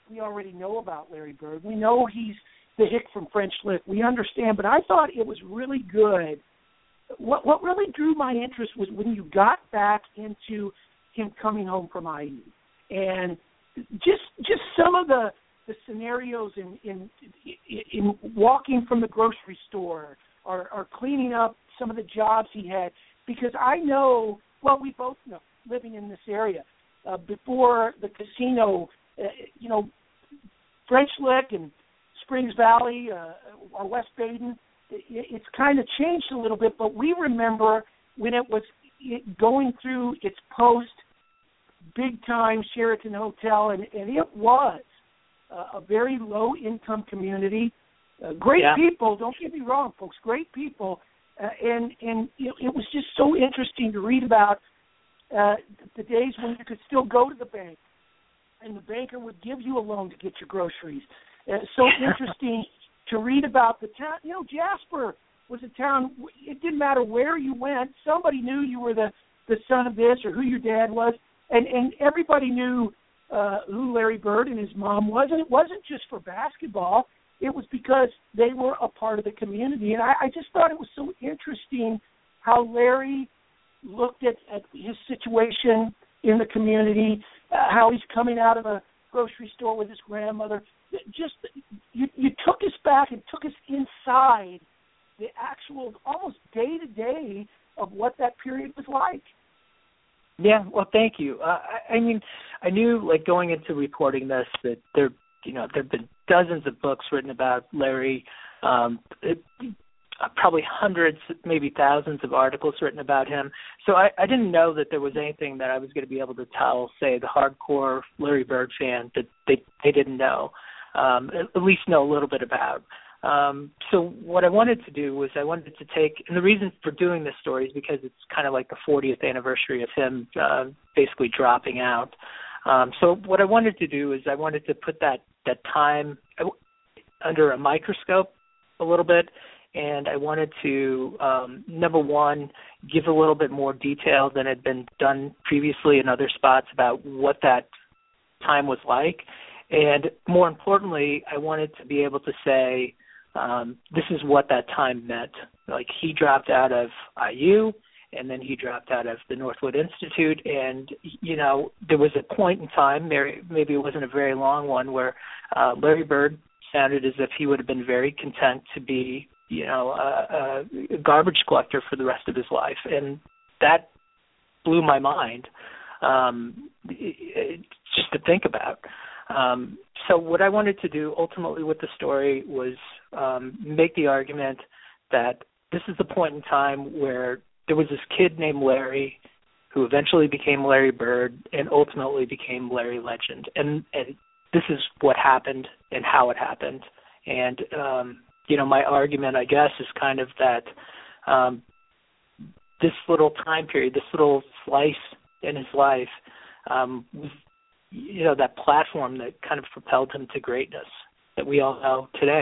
we already know about Larry Bird. We know he's the hick from French Lick. We understand, but I thought it was really good. What what really drew my interest was when you got back into him coming home from I U, and just just some of the, the scenarios in, in in walking from the grocery store or, or cleaning up some of the jobs he had, because I know, well, we both know, living in this area, uh, before the casino, uh, you know, French Lick and Springs Valley uh, or West Baden, it, it's kind of changed a little bit, but we remember when it was going through its post big-time Sheraton Hotel, and, and it was uh, a very low-income community. Uh, great yeah. people, don't get me wrong, folks, great people. Uh, and and it, it was just so interesting to read about uh, the days when you could still go to the bank, and the banker would give you a loan to get your groceries. Uh, so interesting to read about the town. You know, Jasper was a town, it didn't matter where you went, somebody knew you were the, the son of this or who your dad was. And and everybody knew uh, who Larry Bird and his mom was, and it wasn't just for basketball. It was because they were a part of the community. And I, I just thought it was so interesting how Larry looked at, at his situation in the community, uh, how he's coming out of a grocery store with his grandmother. Just you, you took us back and took us inside the actual almost day-to-day of what that period was like. Yeah, well, thank you. Uh, I, I mean, I knew, like, going into reporting this, that there, you know, there have been dozens of books written about Larry, um, it, probably hundreds, maybe thousands of articles written about him. So I, I didn't know that there was anything that I was going to be able to tell, say, the hardcore Larry Bird fan that they, they didn't know, um, at least know a little bit about. Um, so what I wanted to do was I wanted to take, and the reason for doing this story is because it's kind of like the fortieth anniversary of him uh, basically dropping out. Um, so what I wanted to do is I wanted to put that, that time under a microscope a little bit, and I wanted to, um, number one, give a little bit more detail than had been done previously in other spots about what that time was like. And more importantly, I wanted to be able to say, um, this is what that time meant. Like, he dropped out of I U, and then he dropped out of the Northwood Institute, and, you know, there was a point in time, maybe it wasn't a very long one, where uh, Larry Bird sounded as if he would have been very content to be, you know, a, a garbage collector for the rest of his life. And that blew my mind, um, it, it, just to think about. Um, so what I wanted to do ultimately with the story was um, make the argument that this is the point in time where there was this kid named Larry who eventually became Larry Bird and ultimately became Larry Legend. And, and this is what happened and how it happened. And, um, you know, my argument, I guess, is kind of that um, this little time period, this little slice in his life um, was, you know, that platform that kind of propelled him to greatness that we all know today.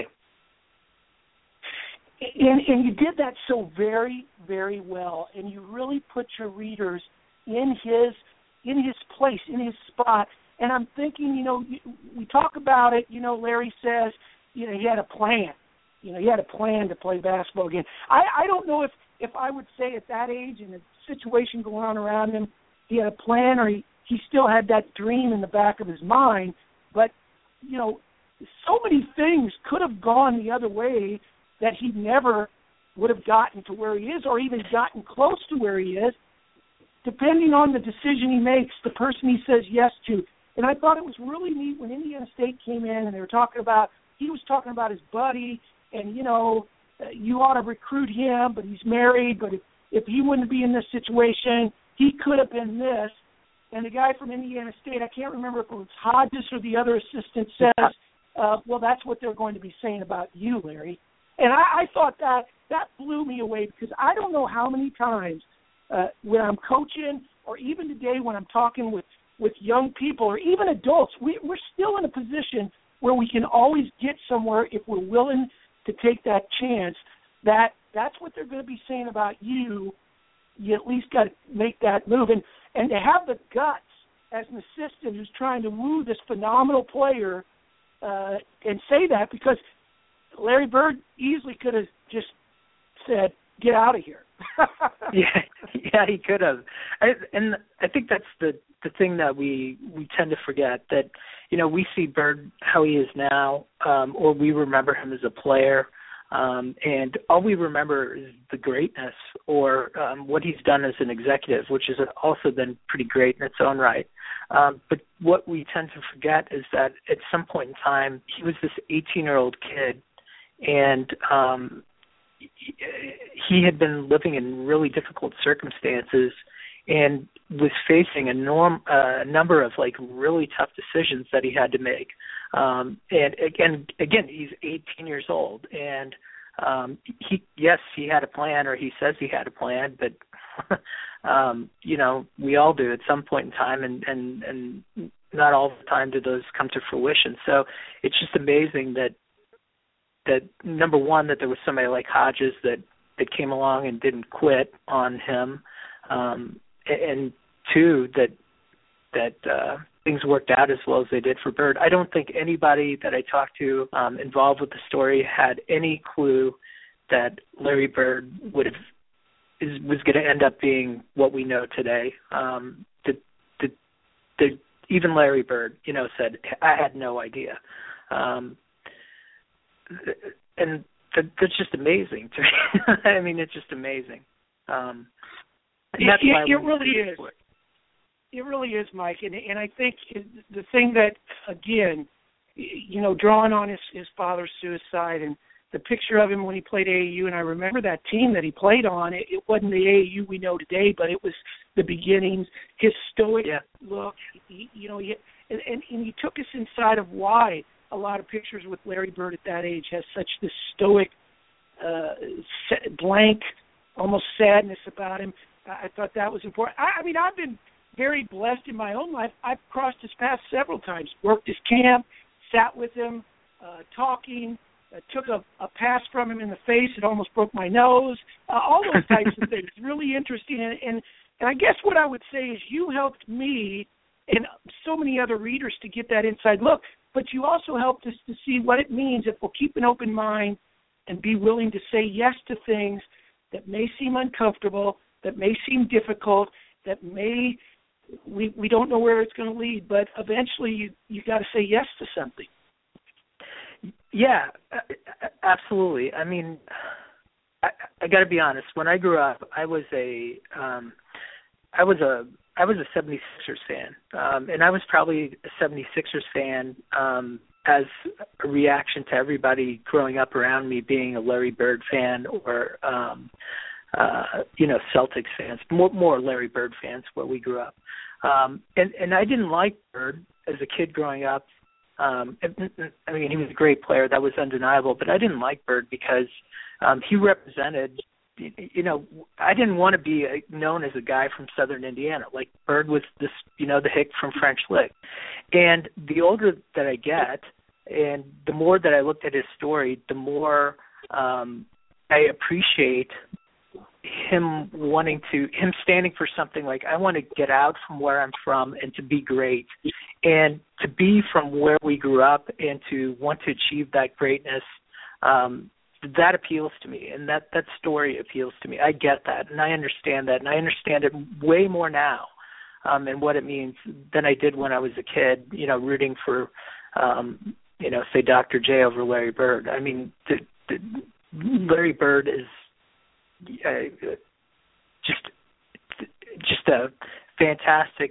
And, and you did that so very, very well, and you really put your readers in his in his place, in his spot. And I'm thinking, you know, we talk about it, you know, Larry says, you know, he had a plan. You know, he had a plan to play basketball again. I, I don't know if, if I would say at that age and the situation going on around him, he had a plan or he, he still had that dream in the back of his mind. But, you know, so many things could have gone the other way that he never would have gotten to where he is or even gotten close to where he is, depending on the decision he makes, the person he says yes to. And I thought it was really neat when Indiana State came in and they were talking about, he was talking about his buddy and, you know, uh, you ought to recruit him, but he's married, but if, if he wouldn't be in this situation, he could have been this. And the guy from Indiana State, I can't remember if it was Hodges or the other assistant, says, uh, well, that's what they're going to be saying about you, Larry. And I, I thought that that blew me away because I don't know how many times uh, when I'm coaching or even today when I'm talking with, with young people or even adults, we, we're still in a position where we can always get somewhere if we're willing to take that chance. That that's what they're going to be saying about you. You at least got to make that move. And, and to have the guts as an assistant who's trying to woo this phenomenal player uh, and say that because Larry Bird easily could have just said, "Get out of here." yeah, yeah, he could have. I, and I think that's the the thing that we we tend to forget, that you know we see Bird how he is now, um, or we remember him as a player. Um, and all we remember is the greatness or um, what he's done as an executive, which has also been pretty great in its own right. Um, but what we tend to forget is that at some point in time, he was this eighteen-year-old kid, and um, he had been living in really difficult circumstances and was facing a norm, uh, number of like really tough decisions that he had to make. Um, and again, again, he's eighteen years old, and um, he, yes, he had a plan, or he says he had a plan, but um, you know, we all do at some point in time, and, and, and not all the time do those come to fruition. So it's just amazing that that number one, that there was somebody like Hodges that, that came along and didn't quit on him, um, and two, that that uh, things worked out as well as they did for Bird. I don't think anybody that I talked to um, involved with the story had any clue that Larry Bird would have is, was going to end up being what we know today. Um, the, the, the, even Larry Bird, you know, said, "I had no idea," um, and that, that's just amazing to me. I mean, it's just amazing. Um, it, it, it really is. It really is, Mike, and and I think the thing that, again, you know, drawing on his, his father's suicide and the picture of him when he played A A U, and I remember that team that he played on, it, it wasn't the A A U we know today, but it was the beginnings, his stoic yeah. look, he, you know, he, and, and, and he took us inside of why a lot of pictures with Larry Bird at that age has such this stoic, uh, blank, almost sadness about him. I thought that was important. I, I mean, I've been very blessed in my own life. I've crossed his path several times, worked his camp, sat with him, uh, talking, uh, took a, a pass from him in the face. It almost broke my nose, uh, all those types of things. Really interesting. And, and, and I guess what I would say is you helped me and so many other readers to get that inside look, but you also helped us to see what it means if we'll keep an open mind and be willing to say yes to things that may seem uncomfortable, that may seem difficult, that may... We we don't know where it's going to lead, but eventually you you got to say yes to something. Yeah, absolutely. I mean, I, I got to be honest. When I grew up, I was a um, I was a I was a seventy-sixers fan, um, and I was probably a seventy-sixers fan um, as a reaction to everybody growing up around me being a Larry Bird fan or um, uh, you know Celtics fans, more more Larry Bird fans where we grew up. Um, and, and I didn't like Bird as a kid growing up. Um, I mean, he was a great player. That was undeniable. But I didn't like Bird because um, he represented, you know, I didn't want to be a, known as a guy from Southern Indiana. Like Bird was this, you know, the hick from French Lick. And the older that I get and the more that I looked at his story, the more um, I appreciate him wanting to, him standing for something like, I want to get out from where I'm from and to be great, and to be from where we grew up and to want to achieve that greatness, um, that appeals to me, and that, that story appeals to me. I get that, and I understand that, and I understand it way more now um, and what it means than I did when I was a kid, you know, rooting for, um, you know, say Doctor J over Larry Bird. I mean, the, the, Larry Bird is Uh, just just a fantastic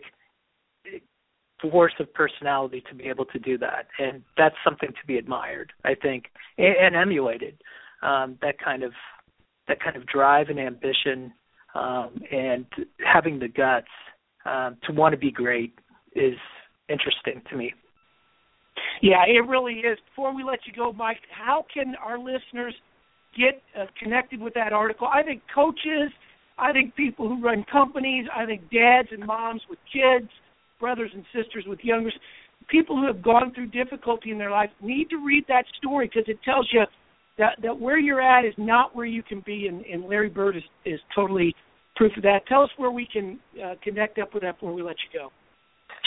force of personality to be able to do that, and that's something to be admired, I think, and, and emulated. Um, that kind of that kind of drive and ambition, um, and having the guts um, to want to be great is interesting to me. Yeah, it really is. Before we let you go, Mike, how can our listeners get uh, connected with that article? I think coaches, I think people who run companies, I think dads and moms with kids, brothers and sisters with youngers, people who have gone through difficulty in their life need to read that story because it tells you that, that where you're at is not where you can be, and, and Larry Bird is, is totally proof of that. Tell us where we can uh, connect up with that before we let you go.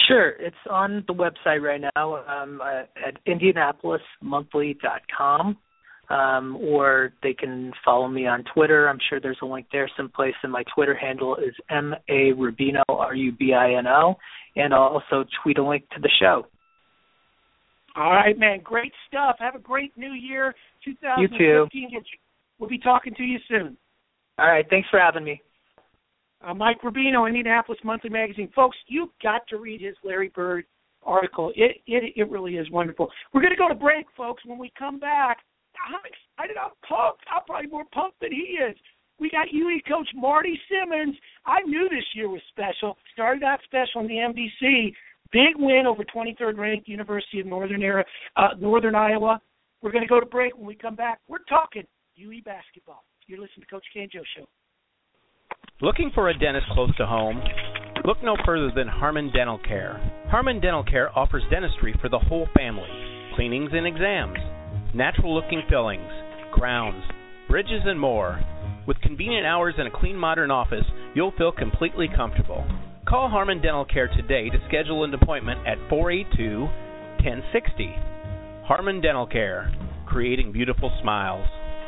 Sure. It's on the website right now um, uh, at indianapolis monthly dot com, um, or they can follow me on Twitter. I'm sure there's a link there someplace, and my Twitter handle is M A Rubino, R U B I N O, and I'll also tweet a link to the show. All right, man. Great stuff. Have a great new year, two thousand fifteen. You too. We'll be talking to you soon. All right. Thanks for having me. Uh, Mike Rubino, Indianapolis Monthly Magazine. Folks, you've got to read his Larry Bird article. It it, it really is wonderful. We're going to go to break, folks. When we come back, I'm excited. I'm pumped. I'm probably more pumped than he is. We got U E coach Marty Simmons. I knew this year was special. Started out special in the M D C. Big win over twenty-third ranked University of Northern Era, uh, Northern Iowa. We're going to go to break. When we come back, we're talking U E basketball. You're listening to Coach K and Joe Show. Looking for a dentist close to home? Look no further than Harmon Dental Care. Harmon Dental Care offers dentistry for the whole family, cleanings and exams, natural-looking fillings, crowns, bridges, and more. With convenient hours and a clean, modern office, you'll feel completely comfortable. Call Harmon Dental Care today to schedule an appointment at four eight two, one zero six zero. Harmon Dental Care, creating beautiful smiles.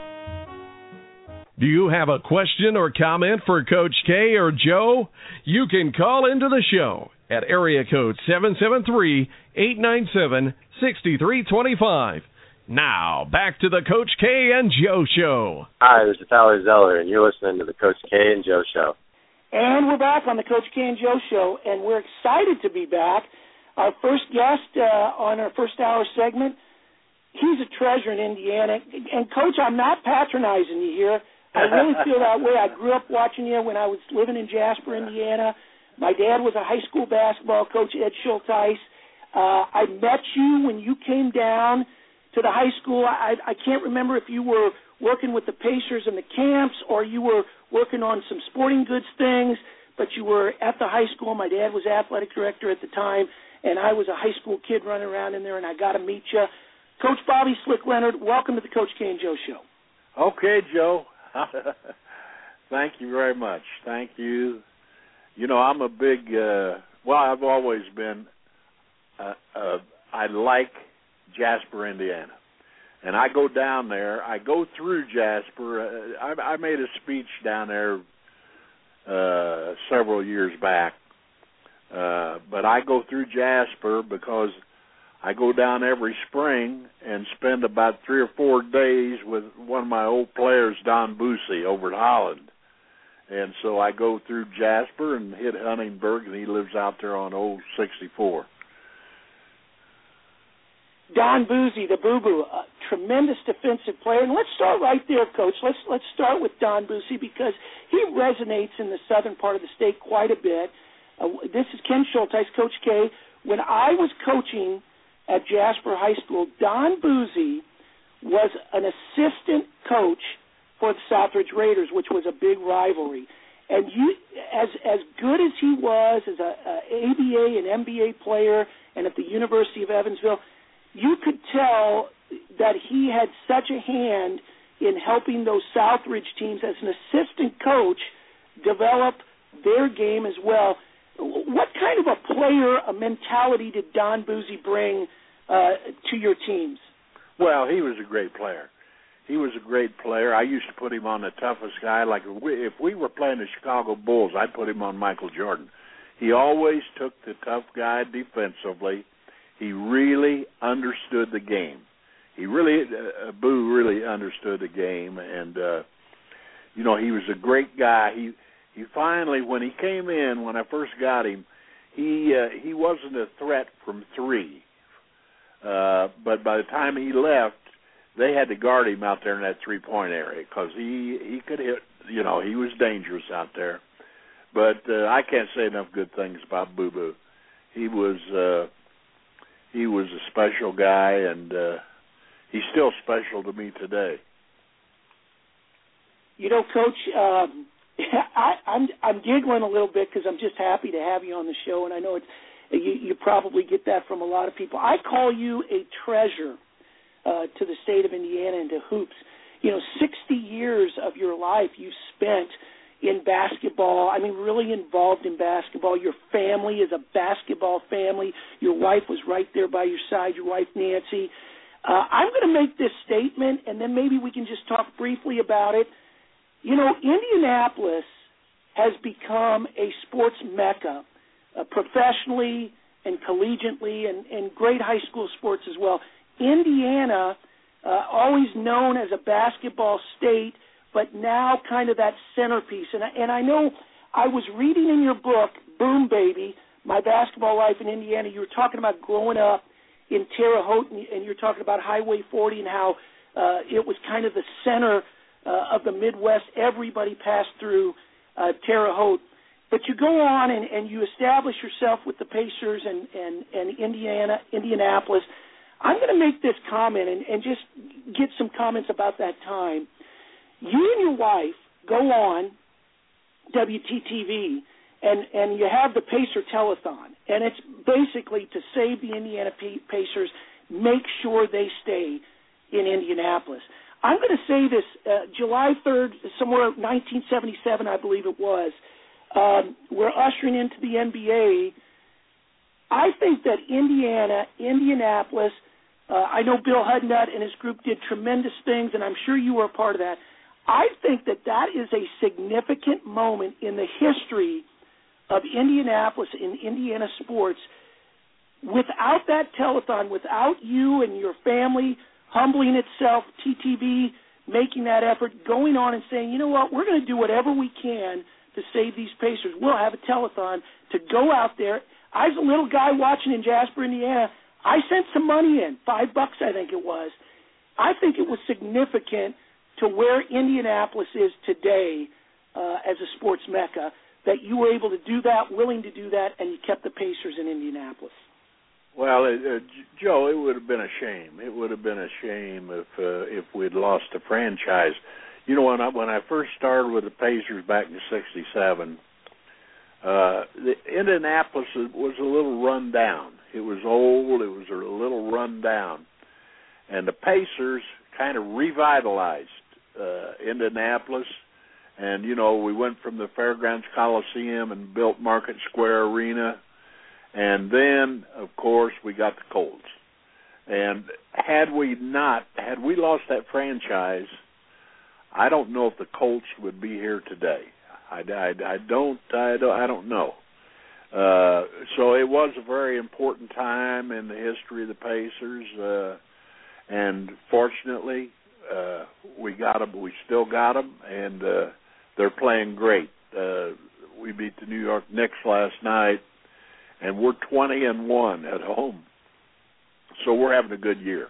Do you have a question or comment for Coach K or Joe? You can call into the show at area code seven seven three, eight nine seven, six three two five. Now, back to the Coach K and Joe Show. Hi, this is Tyler Zeller, and you're listening to the Coach K and Joe Show. And we're back on the Coach K and Joe Show, and we're excited to be back. Our first guest uh, on our first hour segment, he's a treasure in Indiana. And, Coach, I'm not patronizing you here. I really feel that way. I grew up watching you when I was living in Jasper, Indiana. My dad was a high school basketball coach, Ed Schulteis. Uh, I met you when you came down to the high school. I, I can't remember if you were working with the Pacers in the camps or you were working on some sporting goods things, but you were at the high school. My dad was athletic director at the time, and I was a high school kid running around in there, and I got to meet you. Coach Bobby Slick Leonard, welcome to the Coach K and Joe Show. Okay, Joe. Thank you very much. Thank you. You know, I'm a big, uh, well, I've always been, uh, uh, I like Jasper, Indiana. And I go down there, I go through Jasper. Uh, I, I made a speech down there uh, several years back. Uh, but I go through Jasper because I go down every spring and spend about three or four days with one of my old players, Don Busey, over at Holland. And so I go through Jasper and hit Huntingburg, and he lives out there on Old sixty-four. Don Busey, the Boo-Boo, a tremendous defensive player. And let's start right there, Coach. Let's let's start with Don Busey because he resonates in the southern part of the state quite a bit. Uh, this is Ken Schulteis, Coach K. When I was coaching at Jasper High School, Don Busey was an assistant coach for the Southridge Raiders, which was a big rivalry. And you, as as good as he was as a, a A B A and M B A player and at the University of Evansville, you could tell that he had such a hand in helping those Southridge teams as an assistant coach develop their game as well. What kind of a player, a mentality did Don Busey bring uh, to your teams? Well, he was a great player. He was a great player. I used to put him on the toughest guy. Like if we, if we were playing the Chicago Bulls, I'd put him on Michael Jordan. He always took the tough guy defensively. He really understood the game. He really, uh, Boo really understood the game, and uh, you know, he was a great guy. He he finally, when he came in, when I first got him, he uh, he wasn't a threat from three. Uh, but by the time he left, they had to guard him out there in that three-point area because he he could hit. You know, he was dangerous out there. But uh, I can't say enough good things about Boo Boo. He was. Uh, He was a special guy, and uh, he's still special to me today. You know, Coach, um, I, I'm I'm giggling a little bit because I'm just happy to have you on the show, and I know it's you, you probably get that from a lot of people. I call you a treasure uh, to the state of Indiana and to hoops. You know, sixty years of your life you spent in basketball. I mean, really involved in basketball. Your family is a basketball family. Your wife was right there by your side, your wife, Nancy. Uh, I'm going to make this statement, and then maybe we can just talk briefly about it. You know, Indianapolis has become a sports mecca, uh, professionally and collegiately, and, and great high school sports as well. Indiana, uh, always known as a basketball state, but now kind of that centerpiece. And I, and I know I was reading in your book, Boom Baby, My Basketball Life in Indiana, you were talking about growing up in Terre Haute, and you're talking about Highway forty and how uh, it was kind of the center uh, of the Midwest. Everybody passed through uh, Terre Haute. But you go on and, and you establish yourself with the Pacers and, and, and Indiana, Indianapolis. I'm going to make this comment and, and just get some comments about that time. You and your wife go on W T T V, and, and you have the Pacer Telethon, and it's basically to save the Indiana Pacers, make sure they stay in Indianapolis. I'm going to say this, uh, July third, somewhere nineteen seventy-seven, I believe it was, um, we're ushering into the N B A. I think that Indiana, Indianapolis, uh, I know Bill Hudnut and his group did tremendous things, and I'm sure you were a part of that. I think that that is a significant moment in the history of Indianapolis and Indiana sports. Without that telethon, without you and your family humbling itself, T T V making that effort, going on and saying, you know what, we're going to do whatever we can to save these Pacers. We'll have a telethon to go out there. I was a little guy watching in Jasper, Indiana. I sent some money in, five bucks I think it was. I think it was significant to where Indianapolis is today uh, as a sports mecca, that you were able to do that, willing to do that, and you kept the Pacers in Indianapolis. Well, uh, Joe, it would have been a shame. It would have been a shame if uh, if we'd lost the franchise. You know, when I when I first started with the Pacers back in sixty-seven, uh, the Indianapolis was a little run down. It was old. It was a little run down, and the Pacers kind of revitalized uh, Indianapolis. And, you know, we went from the Fairgrounds Coliseum and built Market Square Arena. And then, of course, we got the Colts. And had we not, had we lost that franchise, I don't know if the Colts would be here today. I, I, I don't, I don't, I don't know. Uh, so it was a very important time in the history of the Pacers. Uh, and fortunately, uh, we got them. We still got them, and uh, they're playing great. Uh, we beat the New York Knicks last night, and we're twenty and one at home. So we're having a good year.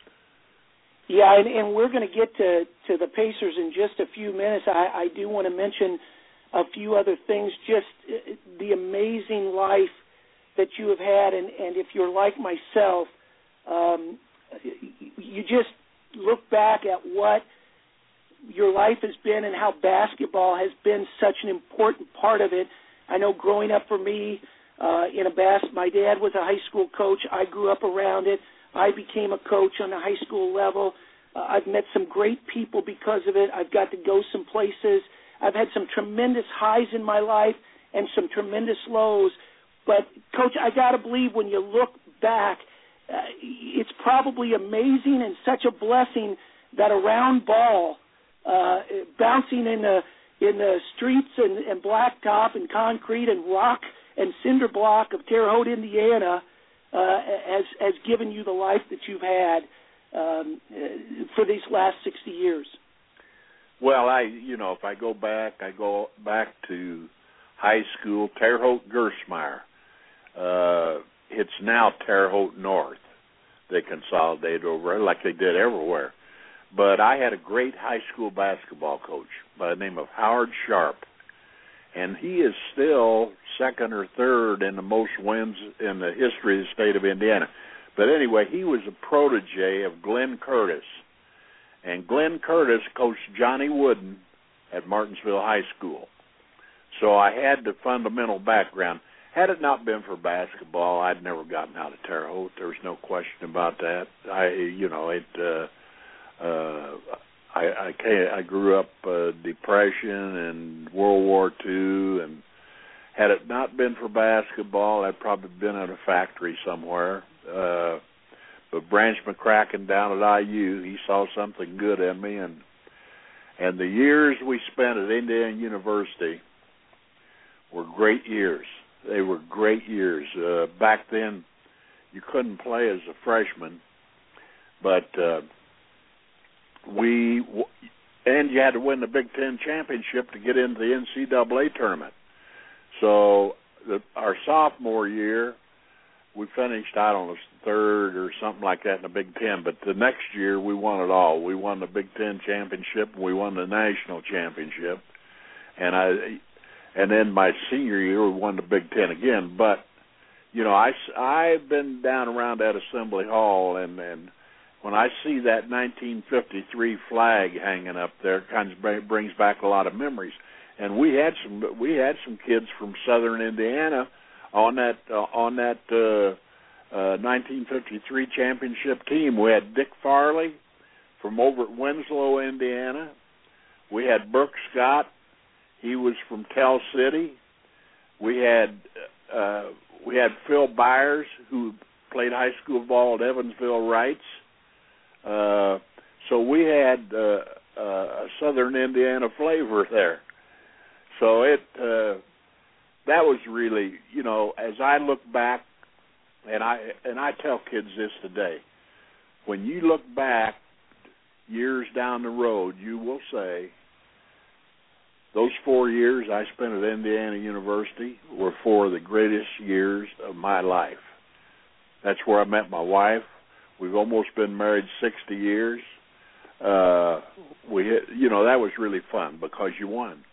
Yeah, and, and we're going to get to, to the Pacers in just a few minutes. I, I do want to mention a few other things, just the amazing life that you have had, and, and if you're like myself, um, you just look back at what your life has been and how basketball has been such an important part of it. I know growing up for me uh, in a bas, my dad was a high school coach. I grew up around it. I became a coach on the high school level. Uh, I've met some great people because of it. I've got to go some places. I've had some tremendous highs in my life and some tremendous lows. But, Coach, I got to believe when you look back, uh, it's probably amazing and such a blessing that a round ball uh, bouncing in the in the streets and, and blacktop and concrete and rock and cinder block of Terre Haute, Indiana, uh, has has given you the life that you've had um, for these last sixty years. Well, I, you know, if I go back, I go back to high school, Terre Haute Gersmeyer. Uh, it's now Terre Haute North. They consolidated over like they did everywhere. But I had a great high school basketball coach by the name of Howard Sharp, and he is still second or third in the most wins in the history of the state of Indiana. But anyway, he was a protege of Glenn Curtis. And Glenn Curtis coached Johnny Wooden at Martinsville High School. So I had the fundamental background. Had it not been for basketball, I'd never gotten out of Terre Haute. There's no question about that. I, you know, it. Uh, uh, I I, came, I grew up uh, Depression and World War Two, and had it not been for basketball, I'd probably been at a factory somewhere. Uh, but Branch McCracken down at I U, he saw something good in me, and and the years we spent at Indiana University were great years. They were great years. Uh, back then, you couldn't play as a freshman, but uh, we and you had to win the Big Ten championship to get into the N C double A tournament. So the, our sophomore year, we finished, I don't know, third or something like that in the Big Ten. But the next year, we won it all. We won the Big Ten championship, and we won the national championship. And I, and then my senior year, we won the Big Ten again. But you know, I I've been down around that Assembly Hall, and and when I see that nineteen fifty-three flag hanging up there, it kind of brings back a lot of memories. And we had some we had some kids from Southern Indiana on that uh, on that uh, uh, nineteen fifty-three championship team. We had Dick Farley from over at Winslow, Indiana. We had Burke Scott. He was from Tell City. We had uh, we had Phil Byers, who played high school ball at Evansville Rights. Uh, so we had uh, uh, a Southern Indiana flavor there. So it uh, that was really, you know, as I look back, and I and I tell kids this today, when you look back years down the road, you will say, those four years I spent at Indiana University were four of the greatest years of my life. That's where I met my wife. We've almost been married sixty years. Uh, we, you know, that was really fun because you won.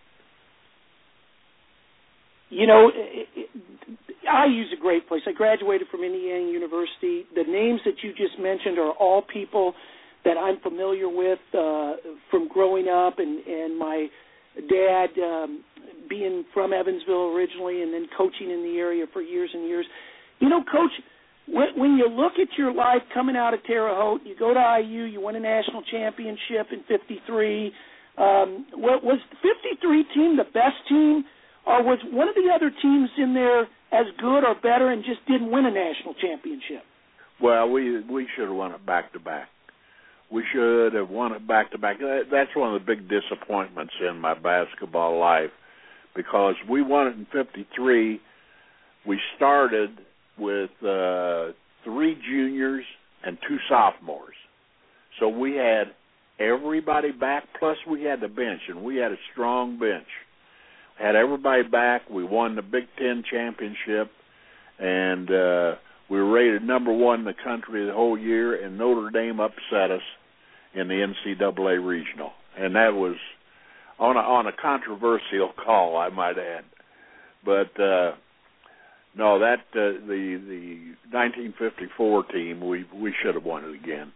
You know, it, it, I U's a great place. I graduated from Indiana University. The names that you just mentioned are all people that I'm familiar with uh, from growing up, and, and my dad um, being from Evansville originally and then coaching in the area for years and years. You know, Coach, when, when you look at your life coming out of Terre Haute, you go to I U, you win a national championship in fifty-three. Um, was the fifty-three team the best team, or was one of the other teams in there as good or better and just didn't win a national championship? Well, we we should have won it back-to-back. We should have won it back-to-back. That's one of the big disappointments in my basketball life, because we won it in fifty-three. We started with uh, three juniors and two sophomores. So we had everybody back, plus we had the bench, and we had a strong bench. Had everybody back. We won the Big Ten championship, and uh, we were rated number one in the country the whole year, and Notre Dame upset us in the N C double A regional, and that was on a, on a controversial call, I might add. But uh, no, that uh, the the nineteen fifty-four team, we we should have won it again.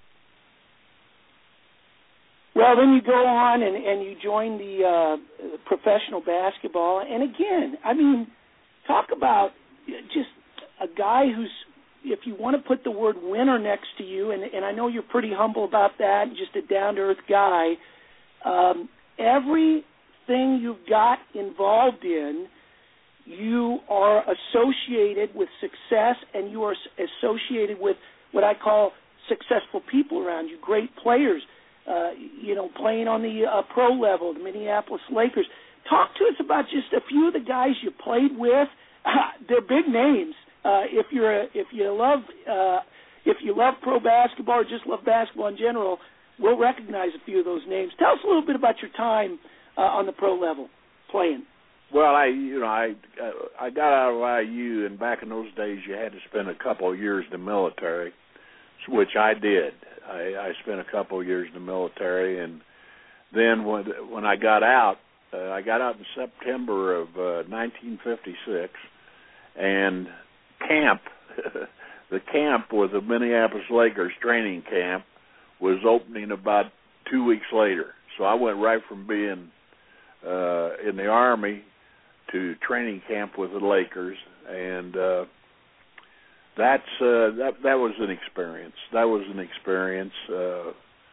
Well, then you go on and, and you join the uh, professional basketball. And again, I mean, talk about just a guy who's, if you want to put the word winner next to you, and, and I know you're pretty humble about that, just a down-to-earth guy, um, everything you've got involved in, you are associated with success, and you are associated with what I call successful people around you, great players. Uh, you know, playing on the uh, pro level, the Minneapolis Lakers. Talk to us about just a few of the guys you played with. Uh, they're big names. Uh, if you're a, if you love uh, if you love pro basketball or just love basketball in general, we'll recognize a few of those names. Tell us a little bit about your time uh, on the pro level playing. Well, I you know I uh, I got out of I U, and back in those days you had to spend a couple of years in the military, which I did. I, I spent a couple of years in the military, and then when when I got out, uh, I got out in September of uh, nineteen fifty-six, and camp, the camp with the Minneapolis Lakers training camp was opening about two weeks later. So I went right from being uh, in the Army to training camp with the Lakers, and uh, That's uh, that. That was an experience. That was an experience. Uh,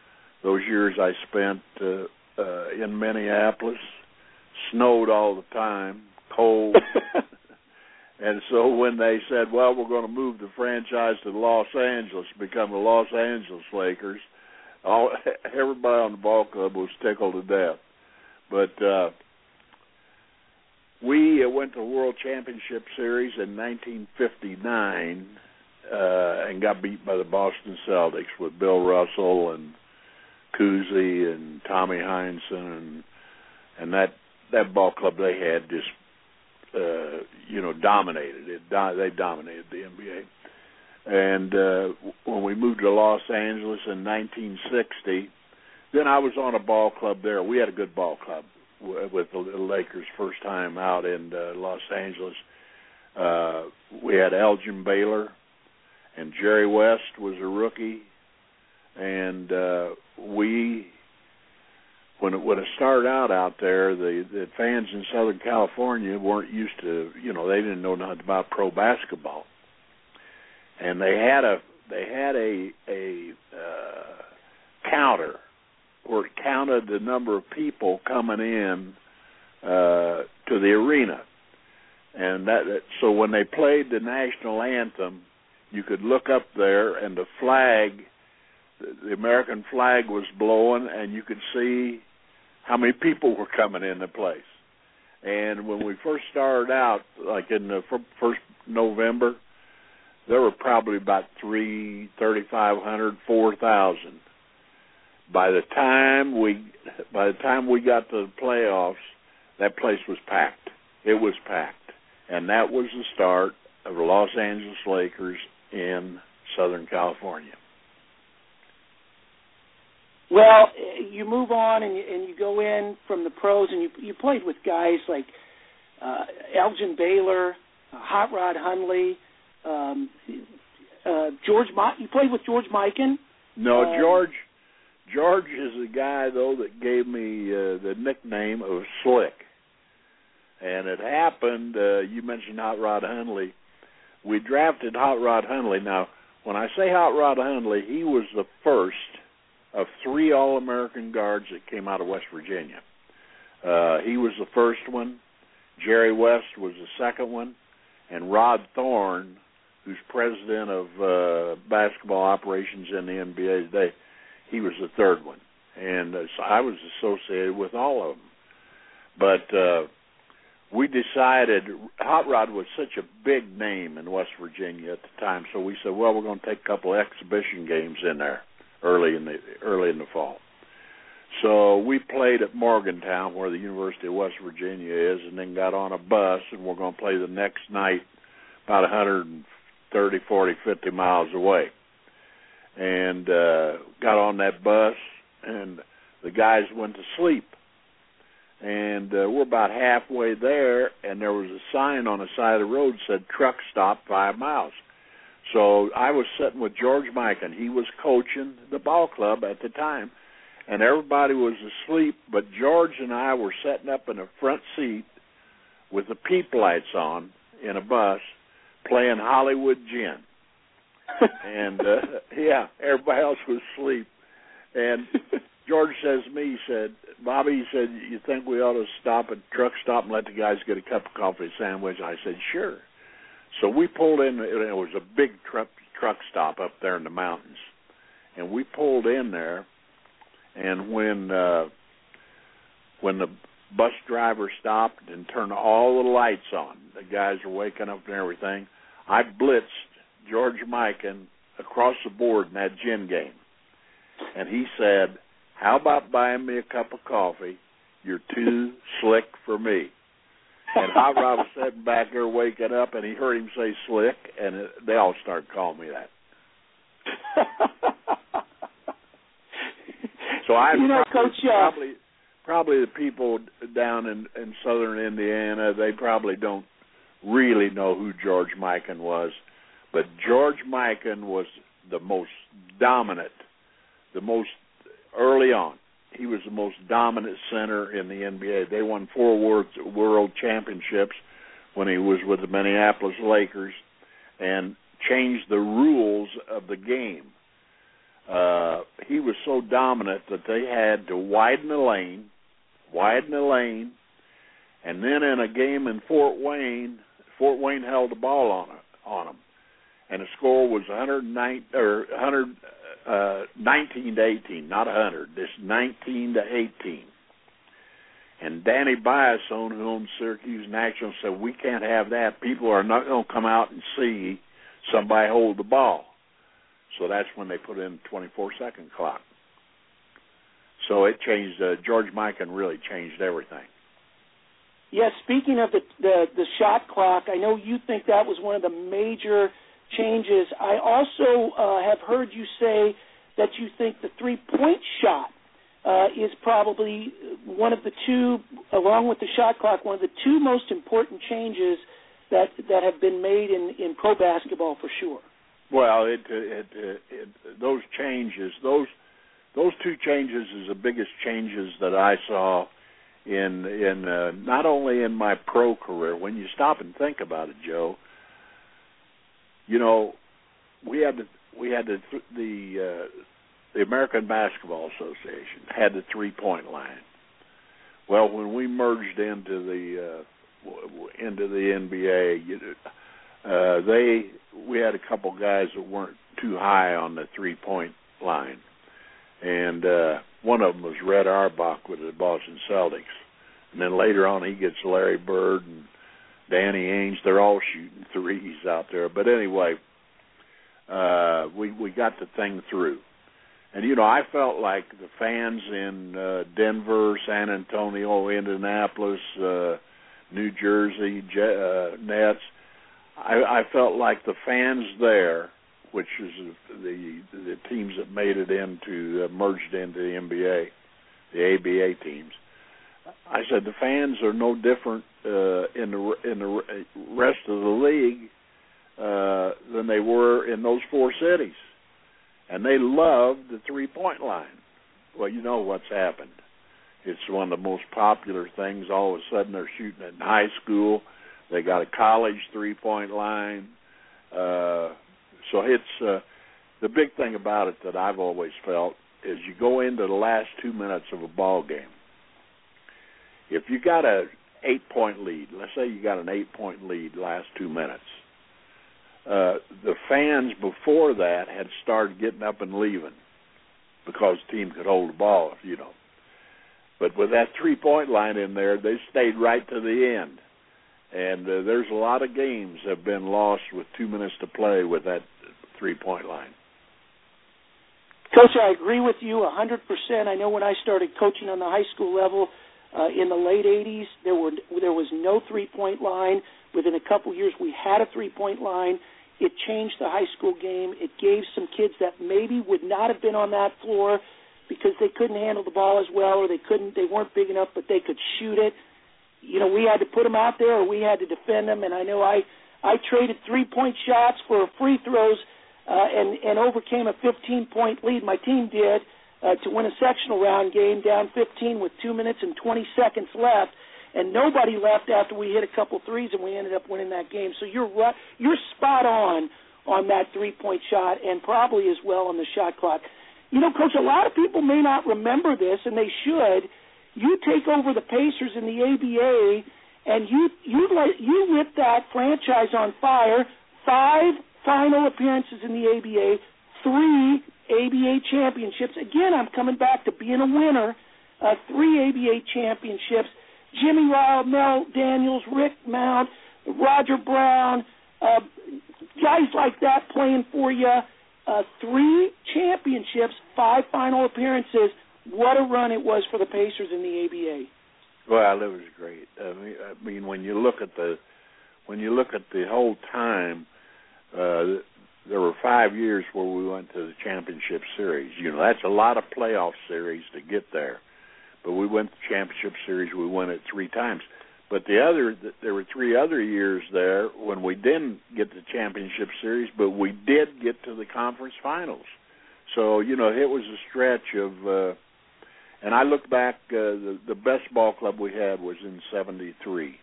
those years I spent uh, uh, in Minneapolis. Snowed all the time, cold. And so when they said, well, we're going to move the franchise to Los Angeles, become the Los Angeles Lakers, all, everybody on the ball club was tickled to death. But uh, we uh, went to the World Championship Series in nineteen fifty-nine uh, and got beat by the Boston Celtics with Bill Russell and Cousy and Tommy Heinsohn, and and that that ball club they had just uh, you know dominated it. Do- they dominated the N B A. And uh, when we moved to Los Angeles in nineteen sixty, then I was on a ball club there. We had a good ball club with the Lakers first time out in uh, Los Angeles. Uh, we had Elgin Baylor, and Jerry West was a rookie, and uh, we, when it, when it started out out there, the, the fans in Southern California weren't used to, you know, they didn't know nothing about pro basketball, and they had a they had a a uh, counter where it counted the number of people coming in uh, to the arena, and that, that so when they played the national anthem, you could look up there and the flag, the, the American flag was blowing, and you could see how many people were coming into place. And when we first started out, like in the first November, there were probably about three, thirty-five hundred, four thousand. By the time we, by the time we got to the playoffs, that place was packed. It was packed, and that was the start of the Los Angeles Lakers in Southern California. Well, you move on and you, and you go in from the pros, and you you played with guys like uh, Elgin Baylor, uh, Hot Rod Hundley, um, uh, George. Mi- you played with George Mikan. No, uh, George. George is the guy though that gave me uh, the nickname of Slick, and it happened. Uh, you mentioned Hot Rod Hundley. We drafted Hot Rod Hundley. Now, when I say Hot Rod Hundley, he was the first of three All-American guards that came out of West Virginia. Uh, he was the first one. Jerry West was the second one. And Rod Thorne, who's president of uh, basketball operations in the N B A today, he was the third one. And uh, so I was associated with all of them. But uh, we decided, Hot Rod was such a big name in West Virginia at the time, so we said, well, we're going to take a couple of exhibition games in there early in the early in the fall. So we played at Morgantown, where the University of West Virginia is, and then got on a bus, and we're going to play the next night about one hundred thirty, forty, fifty miles away. And uh, got on that bus, and the guys went to sleep. And uh, we're about halfway there, and there was a sign on the side of the road that said, truck stop five miles. So I was sitting with George Mikan. He was coaching the ball club at the time, and everybody was asleep, but George and I were sitting up in the front seat with the peep lights on in a bus playing Hollywood Gin. and, uh, yeah, everybody else was asleep. And George says to me, he said, Bobby, he said, you think we ought to stop at truck stop and let the guys get a cup of coffee sandwich? I said, sure. So we pulled in, it was a big truck, truck stop up there in the mountains. And we pulled in there, and when uh, when the bus driver stopped and turned all the lights on, the guys were waking up and everything, I blitzed George Mikan across the board in that gin game. And he said, how about buying me a cup of coffee? You're too slick for me. And Hot Rod was sitting back there waking up, and he heard him say slick, and it, they all started calling me that. So I you know, probably, Coach, uh, probably, probably the people down in, in southern Indiana, they probably don't really know who George Mikan was. But George Mikan was the most dominant, the most early on. He was the most dominant center in the N B A. They won four world, world championships when he was with the Minneapolis Lakers and changed the rules of the game. Uh, he he was so dominant that they had to widen the lane, widen the lane, and then in a game in Fort Wayne, Fort Wayne held the ball on it, on them, and the score was one hundred nine or one hundred uh, nineteen to eighteen, not one hundred. This nineteen to eighteen. And Danny Biasone, who owns Syracuse National, said, we can't have that. People are not going to come out and see somebody hold the ball. So that's when they put in the twenty-four second clock. So it changed. Uh, George Mikan really changed everything. Yes, speaking of the, the the shot clock, I know you think that was one of the major changes. I also uh, have heard you say that you think the three-point shot uh, is probably one of the two, along with the shot clock, one of the two most important changes that that have been made in, in pro basketball for sure. Well, it, it, it, it those changes, those those two changes is the biggest changes that I saw in in uh, not only in my pro career. When you stop and think about it, Joe, you know, we had the we had the the uh, the American Basketball Association had the three point line. Well, when we merged into the uh, into the N B A, you know, uh, they we had a couple guys that weren't too high on the three point line, and uh, one of them was Red Auerbach with the Boston Celtics, and then later on he gets Larry Bird and Danny Ainge. They're all shooting threes out there. But anyway, uh, we we got the thing through. And, you know, I felt like the fans in uh, Denver, San Antonio, Indianapolis, uh, New Jersey, uh, Nets, I, I felt like the fans there, which is the the teams that made it into, uh, merged into the N B A, the A B A teams, I said the fans are no different uh, in the in the rest of the league uh, than they were in those four cities. And they love the three-point line. Well, you know what's happened. It's one of the most popular things. All of a sudden they're shooting it in high school. They got a college three-point line. Uh, so it's uh, the big thing about it that I've always felt is you go into the last two minutes of a ball game. If you got an eight-point lead, let's say you got an eight-point lead last two minutes, Uh, the fans before that had started getting up and leaving because the team could hold the ball, you know. But with that three-point line in there, they stayed right to the end. And uh, there's a lot of games that have been lost with two minutes to play with that three-point line. Coach, I agree with you one hundred percent. I know when I started coaching on the high school level uh, in the late eighties, there were there was no three-point line. Within a couple years, we had a three-point line. It changed the high school game. It gave some kids that maybe would not have been on that floor because they couldn't handle the ball as well, or they couldn't, they weren't big enough, but they could shoot it. You know, we had to put them out there, or we had to defend them. And I know I, I traded three-point shots for free throws uh, and and overcame a fifteen-point lead. My team did uh, to win a sectional round game down fifteen with two minutes and twenty seconds left. And nobody left after we hit a couple threes, and we ended up winning that game. So you're right, you're spot on on that three-point shot, and probably as well on the shot clock. You know, Coach, a lot of people may not remember this, and they should. You take over the Pacers in the A B A, and you you let you lit that franchise on fire. Five final appearances in the A B A, three A B A championships. Again, I'm coming back to being a winner. Uh, three A B A championships. Jimmy Lyle, Mel Daniels, Rick Mount, Roger Brown, uh, guys like that playing for you. Uh, three championships, five final appearances. What a run it was for the Pacers in the A B A. Well, it was great. I mean, I mean when you look at the when you look at the whole time, uh, there were five years where we went to the championship series. You know, that's a lot of playoff series to get there. But we went to the championship series. We won it three times. But the other, there were three other years there when we didn't get the championship series, but we did get to the conference finals. So, you know, it was a stretch of, uh, and I look back, uh, the, the best ball club we had was in seventy-three.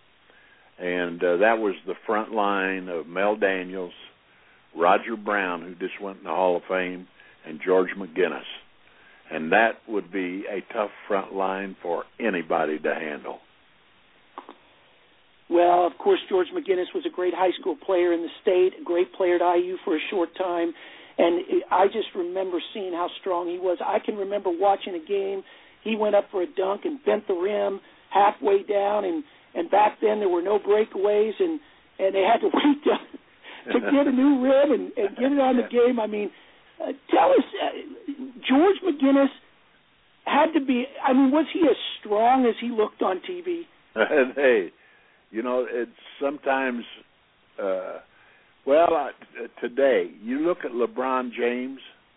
And uh, that was the front line of Mel Daniels, Roger Brown, who just went in the Hall of Fame, and George McGinnis. And that would be a tough front line for anybody to handle. Well, of course, George McGinnis was a great high school player in the state, a great player at I U for a short time, and I just remember seeing how strong he was. I can remember watching a game. He went up for a dunk and bent the rim halfway down, and, and back then there were no breakaways, and, and they had to wait to, to get a new rim and, and get it on the game. I mean, uh, tell us, uh, George McGinnis had to be, I mean, was he as strong as he looked on T V? Hey, you know, it's sometimes, uh, well, uh, today, you look at LeBron James.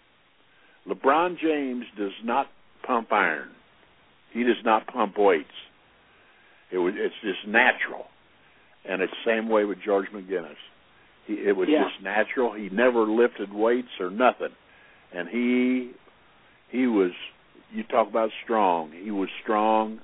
LeBron James does not pump iron. He does not pump weights. It was, it's just natural. And it's the same way with George McGinnis. He, it was yeah. just natural. He never lifted weights or nothing. And he he was, you talk about strong, he was strong.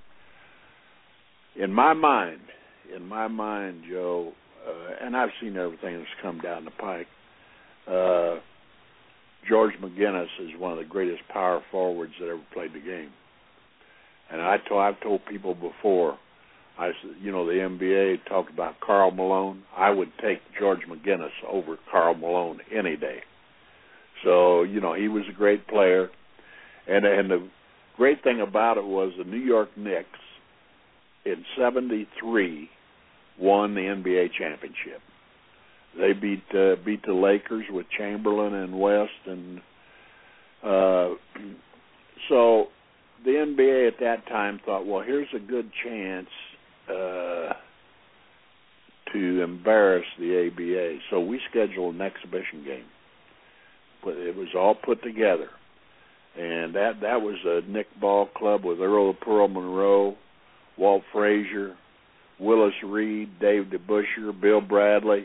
In my mind, in my mind, Joe, uh, and I've seen everything that's come down the pike, uh, George McGinnis is one of the greatest power forwards that ever played the game. And I told, I've told people before, I said, you know, the N B A talked about Karl Malone. I would take George McGinnis over Karl Malone any day. So, you know, he was a great player. And, and the great thing about it was the New York Knicks in seventy-three won the N B A championship. They beat uh, beat the Lakers with Chamberlain and West, and uh, so the N B A at that time thought, well, here's a good chance uh, to embarrass the A B A. So we scheduled an exhibition game, but it was all put together, and that that was a Knick ball club with Earl of Pearl Monroe, Walt Frazier, Willis Reed, Dave DeBusschere, Bill Bradley,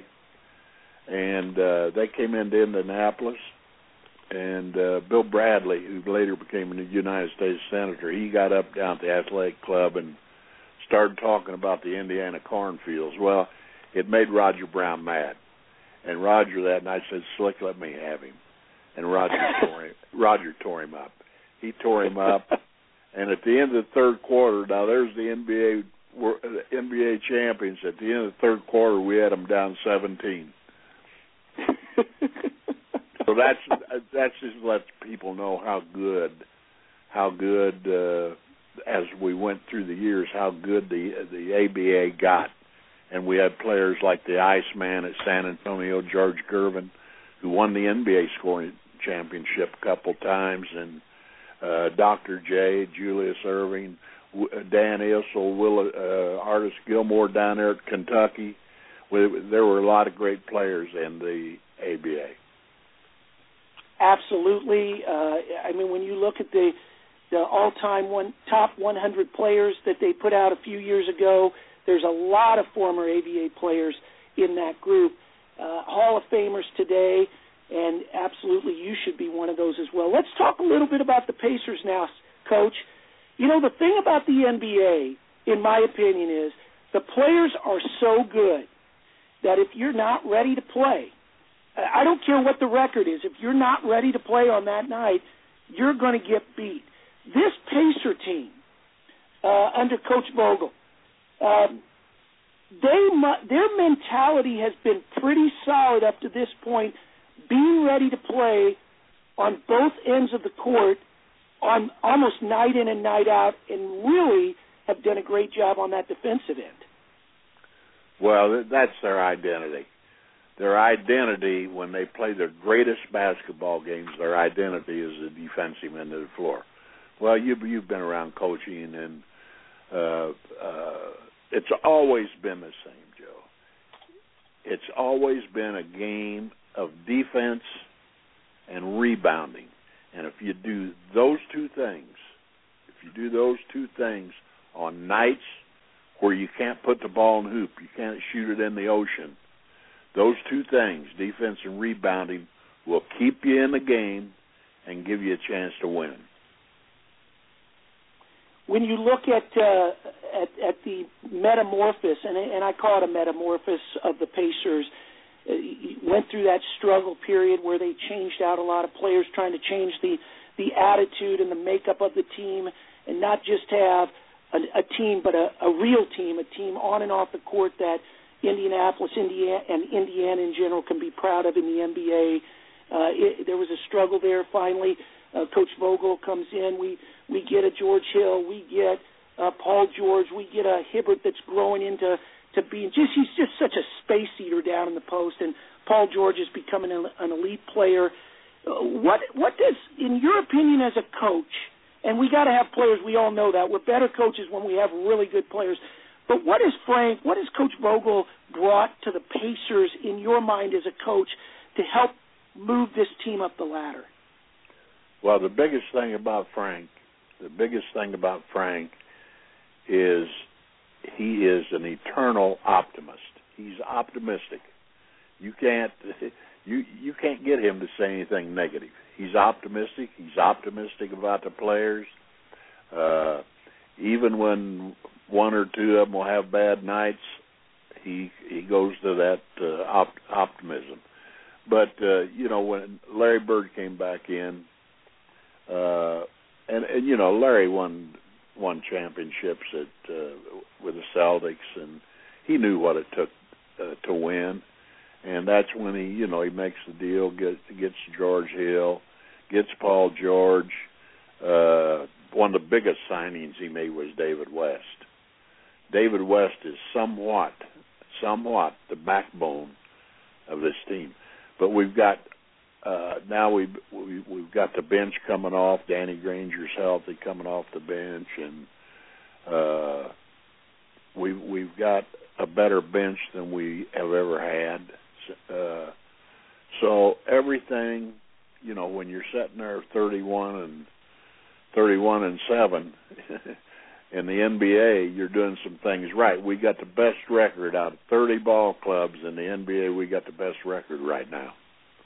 and uh, they came into Indianapolis. And uh, Bill Bradley, who later became a United States Senator, he got up down at the athletic club and started talking about the Indiana cornfields. Well, it made Roger Brown mad. And Roger that night said, Slick, let me have him. And Roger tore him, Roger tore him up. He tore him up. And at the end of the third quarter, now there's the N B A N B A champions. At the end of the third quarter, we had them down seventeen. So that's that's just lets people know how good, how good uh, as we went through the years, how good the the A B A got, and we had players like the Iceman at San Antonio, George Gervin, who won the N B A scoring championship a couple times, and uh, Doctor J, Julius Erving, Dan Issel, Will, uh, Artis Gilmore down there at Kentucky. There were a lot of great players in the A B A. Absolutely. Uh, I mean, when you look at the the all-time one top one hundred players that they put out a few years ago, there's a lot of former A B A players in that group. Uh, Hall of Famers today, and absolutely you should be one of those as well. Let's talk a little bit about the Pacers now, Coach. You know, the thing about the N B A, in my opinion, is the players are so good that if you're not ready to play, I don't care what the record is, if you're not ready to play on that night, you're going to get beat. This Pacer team, uh, under Coach Vogel, um, they their mentality has been pretty solid up to this point, being ready to play on both ends of the court on almost night in and night out, and really have done a great job on that defensive end. Well, that's their identity. Their identity, when they play their greatest basketball games, their identity is the defensive end of the floor. Well, you, you've been around coaching, and uh, uh, it's always been the same, Joe. It's always been a game of defense and rebounding. And if you do those two things, if you do those two things on nights where you can't put the ball in the hoop, you can't shoot it in the ocean, those two things, defense and rebounding, will keep you in the game and give you a chance to win. When you look at uh, at, at the metamorphosis, and, and I call it a metamorphosis of the Pacers, uh, went through that struggle period where they changed out a lot of players, trying to change the, the attitude and the makeup of the team, and not just have a, a team, but a, a real team, a team on and off the court that Indianapolis, Indiana, and Indiana in general can be proud of in the N B A. Uh, it, there was a struggle there. Finally, uh, Coach Vogel comes in. We we get a George Hill. We get uh, Paul George. We get a Hibbert that's growing into to being just he's just such a space eater down in the post. And Paul George is becoming an, an elite player. Uh, what what does, in your opinion, as a coach? And we got to have players. We all know that we're better coaches when we have really good players. But what is Frank? What has Coach Vogel brought to the Pacers in your mind as a coach to help move this team up the ladder? Well, the biggest thing about Frank, the biggest thing about Frank is he is an eternal optimist. He's optimistic. You can't you you can't get him to say anything negative. He's optimistic. He's optimistic about the players. Uh, even when one or two of them will have bad nights, he he goes to that uh, op- optimism. But uh, you know, when Larry Bird came back in, uh, and and you know, Larry won won championships at uh, with the Celtics, and he knew what it took uh, to win. And that's when he, you know, he makes the deal, gets gets George Hill, gets Paul George. Uh, one of the biggest signings he made was David West. David West is somewhat, somewhat the backbone of this team. But we've got uh, now we've we, we've got the bench coming off. Danny Granger's healthy, coming off the bench, and uh, we we've got a better bench than we have ever had. Uh, so everything, you know, when you're sitting there thirty-one and thirty-one and seven in the N B A, you're doing some things right. We got the best record out of thirty ball clubs in the N B A. We got the best record right now.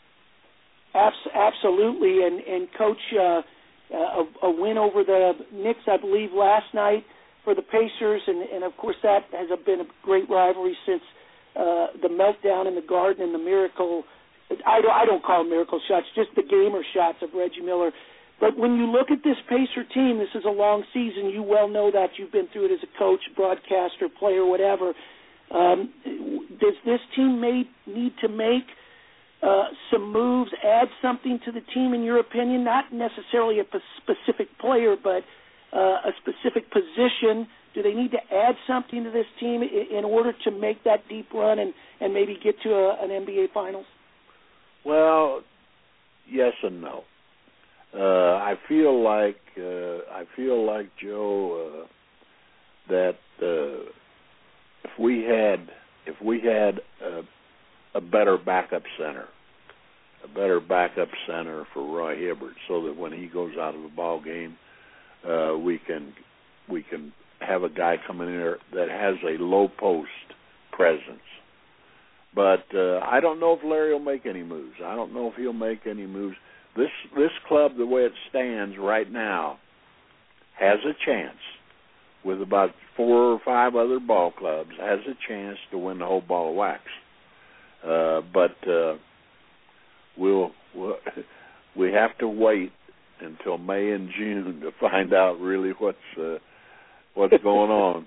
Abs- absolutely, and and Coach, uh, a, a win over the Knicks, I believe, last night for the Pacers, and, and of course that has been a great rivalry since uh, the meltdown in the Garden and the miracle. I don't, I don't call them miracle shots, just the gamer shots of Reggie Miller. But when you look at this Pacer team, this is a long season. You well know that. You've been through it as a coach, broadcaster, player, whatever. Um, does this team may, need to make uh, some moves, add something to the team, in your opinion? Not necessarily a specific player, but uh, a specific position. Do they need to add something to this team in order to make that deep run and, and maybe get to a, an N B A Finals? Well, yes and no. Uh, I feel like uh, I feel like Joe uh, that uh, if we had if we had a, a better backup center, a better backup center for Roy Hibbert, so that when he goes out of a ball game, uh, we can we can have a guy coming in there that has a low post presence. But uh, I don't know if Larry will make any moves. I don't know if he'll make any moves. This this club, the way it stands right now, has a chance, with about four or five other ball clubs, has a chance to win the whole ball of wax. Uh, but uh, we'll, we'll we have to wait until May and June to find out really what's uh, what's going on.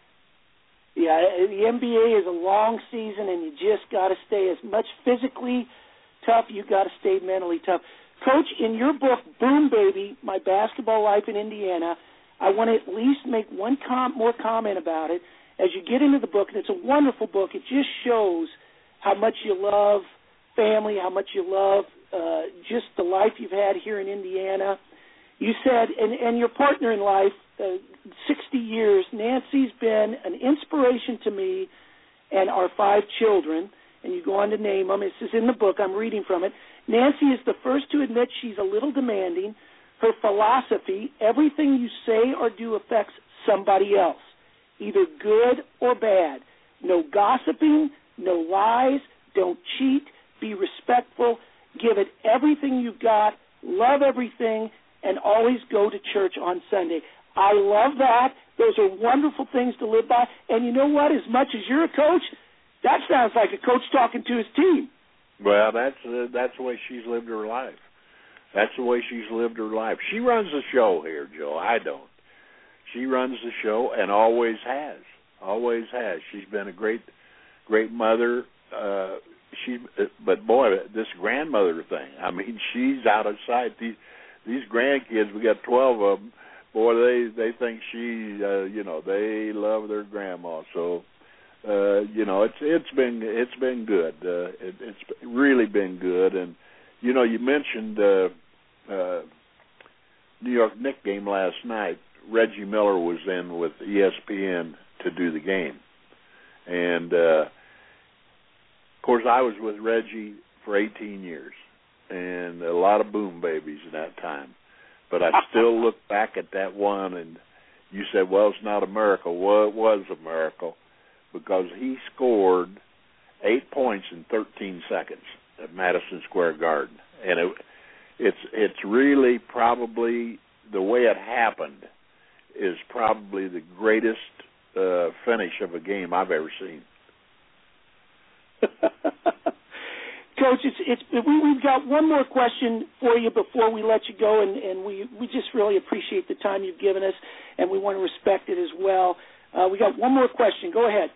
Yeah, the N B A is a long season, and you just got to stay as much physically tough. You got to stay mentally tough. Coach, in your book, Boom Baby, My Basketball Life in Indiana, I want to at least make one com- more comment about it. As you get into the book, and it's a wonderful book, it just shows how much you love family, how much you love uh, just the life you've had here in Indiana. You said, and, and your partner in life, uh, sixty years, Nancy's been an inspiration to me and our five children, and you go on to name them. This is in the book. I'm reading from it. Nancy is the first to admit she's a little demanding. Her philosophy, everything you say or do affects somebody else, either good or bad. No gossiping, no lies, don't cheat, be respectful, give it everything you've got, love everything, and always go to church on Sunday. I love that. Those are wonderful things to live by. And you know what? As much as you're a coach, that sounds like a coach talking to his team. Well, that's uh, that's the way she's lived her life. That's the way she's lived her life. She runs the show here, Joe. I don't. She runs the show and always has. Always has. She's been a great, great mother. Uh, she, but boy, this grandmother thing. I mean, she's out of sight. These these grandkids, we got twelve of them. Boy, they they think she, uh, you know, they love their grandma. So, uh, you know, it's it's been it's been good. Uh, it, it's really been good. And you know, you mentioned uh, uh, New York Knicks game last night. Reggie Miller was in with E S P N to do the game. And, uh, of course, I was with Reggie for eighteen years and a lot of boom babies in that time. But I still look back at that one, and you said, well, it's not a miracle. Well, it was a miracle because he scored eight points in thirteen seconds at Madison Square Garden. And it, it's it's really probably the way it happened is probably the greatest uh, finish of a game I've ever seen. Coach, it's, it's, we, we've got one more question for you before we let you go, and, and we, we just really appreciate the time you've given us, and we want to respect it as well. Uh, we got one more question. Go ahead.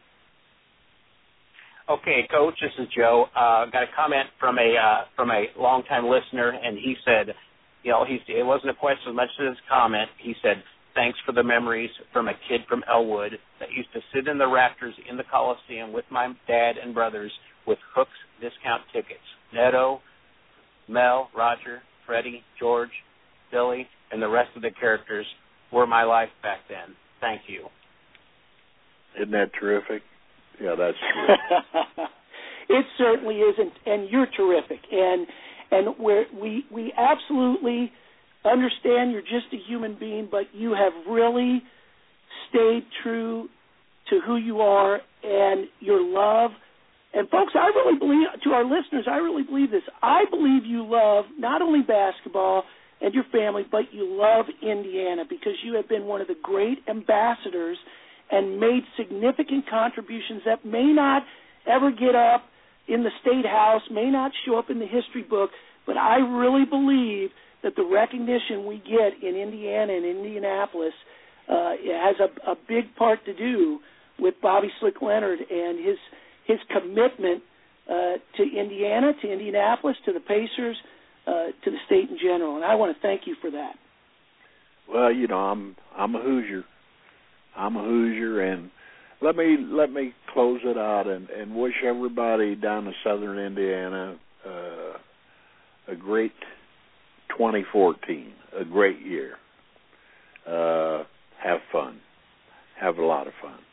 Okay, Coach, this is Joe. Uh, got a comment from a uh, from a longtime listener, and he said, you know, he it wasn't a question as much as a comment. He said, thanks for the memories from a kid from Elwood that used to sit in the rafters in the Coliseum with my dad and brothers with Hook's discount tickets. Neto, Mel, Roger, Freddie, George, Billy, and the rest of the characters were my life back then. Thank you. Isn't that terrific? Yeah, that's true. It certainly isn't, and you're terrific. And and we're, we we absolutely understand you're just a human being, but you have really stayed true to who you are and your love. And, folks, I really believe, to our listeners, I really believe this. I believe you love not only basketball and your family, but you love Indiana because you have been one of the great ambassadors and made significant contributions that may not ever get up in the State House, may not show up in the history book, but I really believe that the recognition we get in Indiana and Indianapolis uh, has a, a big part to do with Bobby Slick Leonard and his his commitment uh, to Indiana, to Indianapolis, to the Pacers, uh, to the state in general. And I want to thank you for that. Well, you know, I'm I'm a Hoosier. I'm a Hoosier, and let me let me close it out and, and wish everybody down in southern Indiana uh, a great twenty fourteen, a great year. Uh, have fun. Have a lot of fun.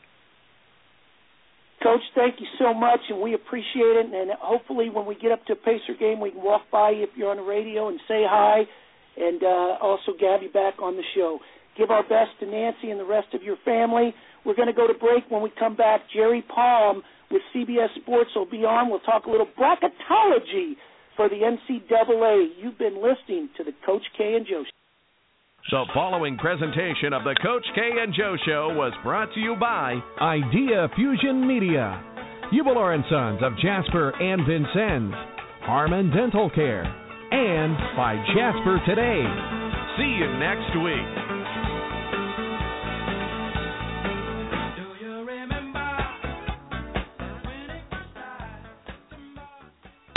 Coach, thank you so much, and we appreciate it. And hopefully when we get up to a Pacer game, we can walk by you if you're on the radio and say hi, and uh, also gab you back on the show. Give our best to Nancy and the rest of your family. We're going to go to break. When we come back, Jerry Palm with C B S Sports will be on. We'll talk a little bracketology for the N C double A. You've been listening to the Coach K and Joe Show. The following presentation of the Coach K and Joe Show was brought to you by Idea Fusion Media, Hubler and Sons of Jasper and Vincennes, Harmon Dental Care, and by Jasper Today. See you next week.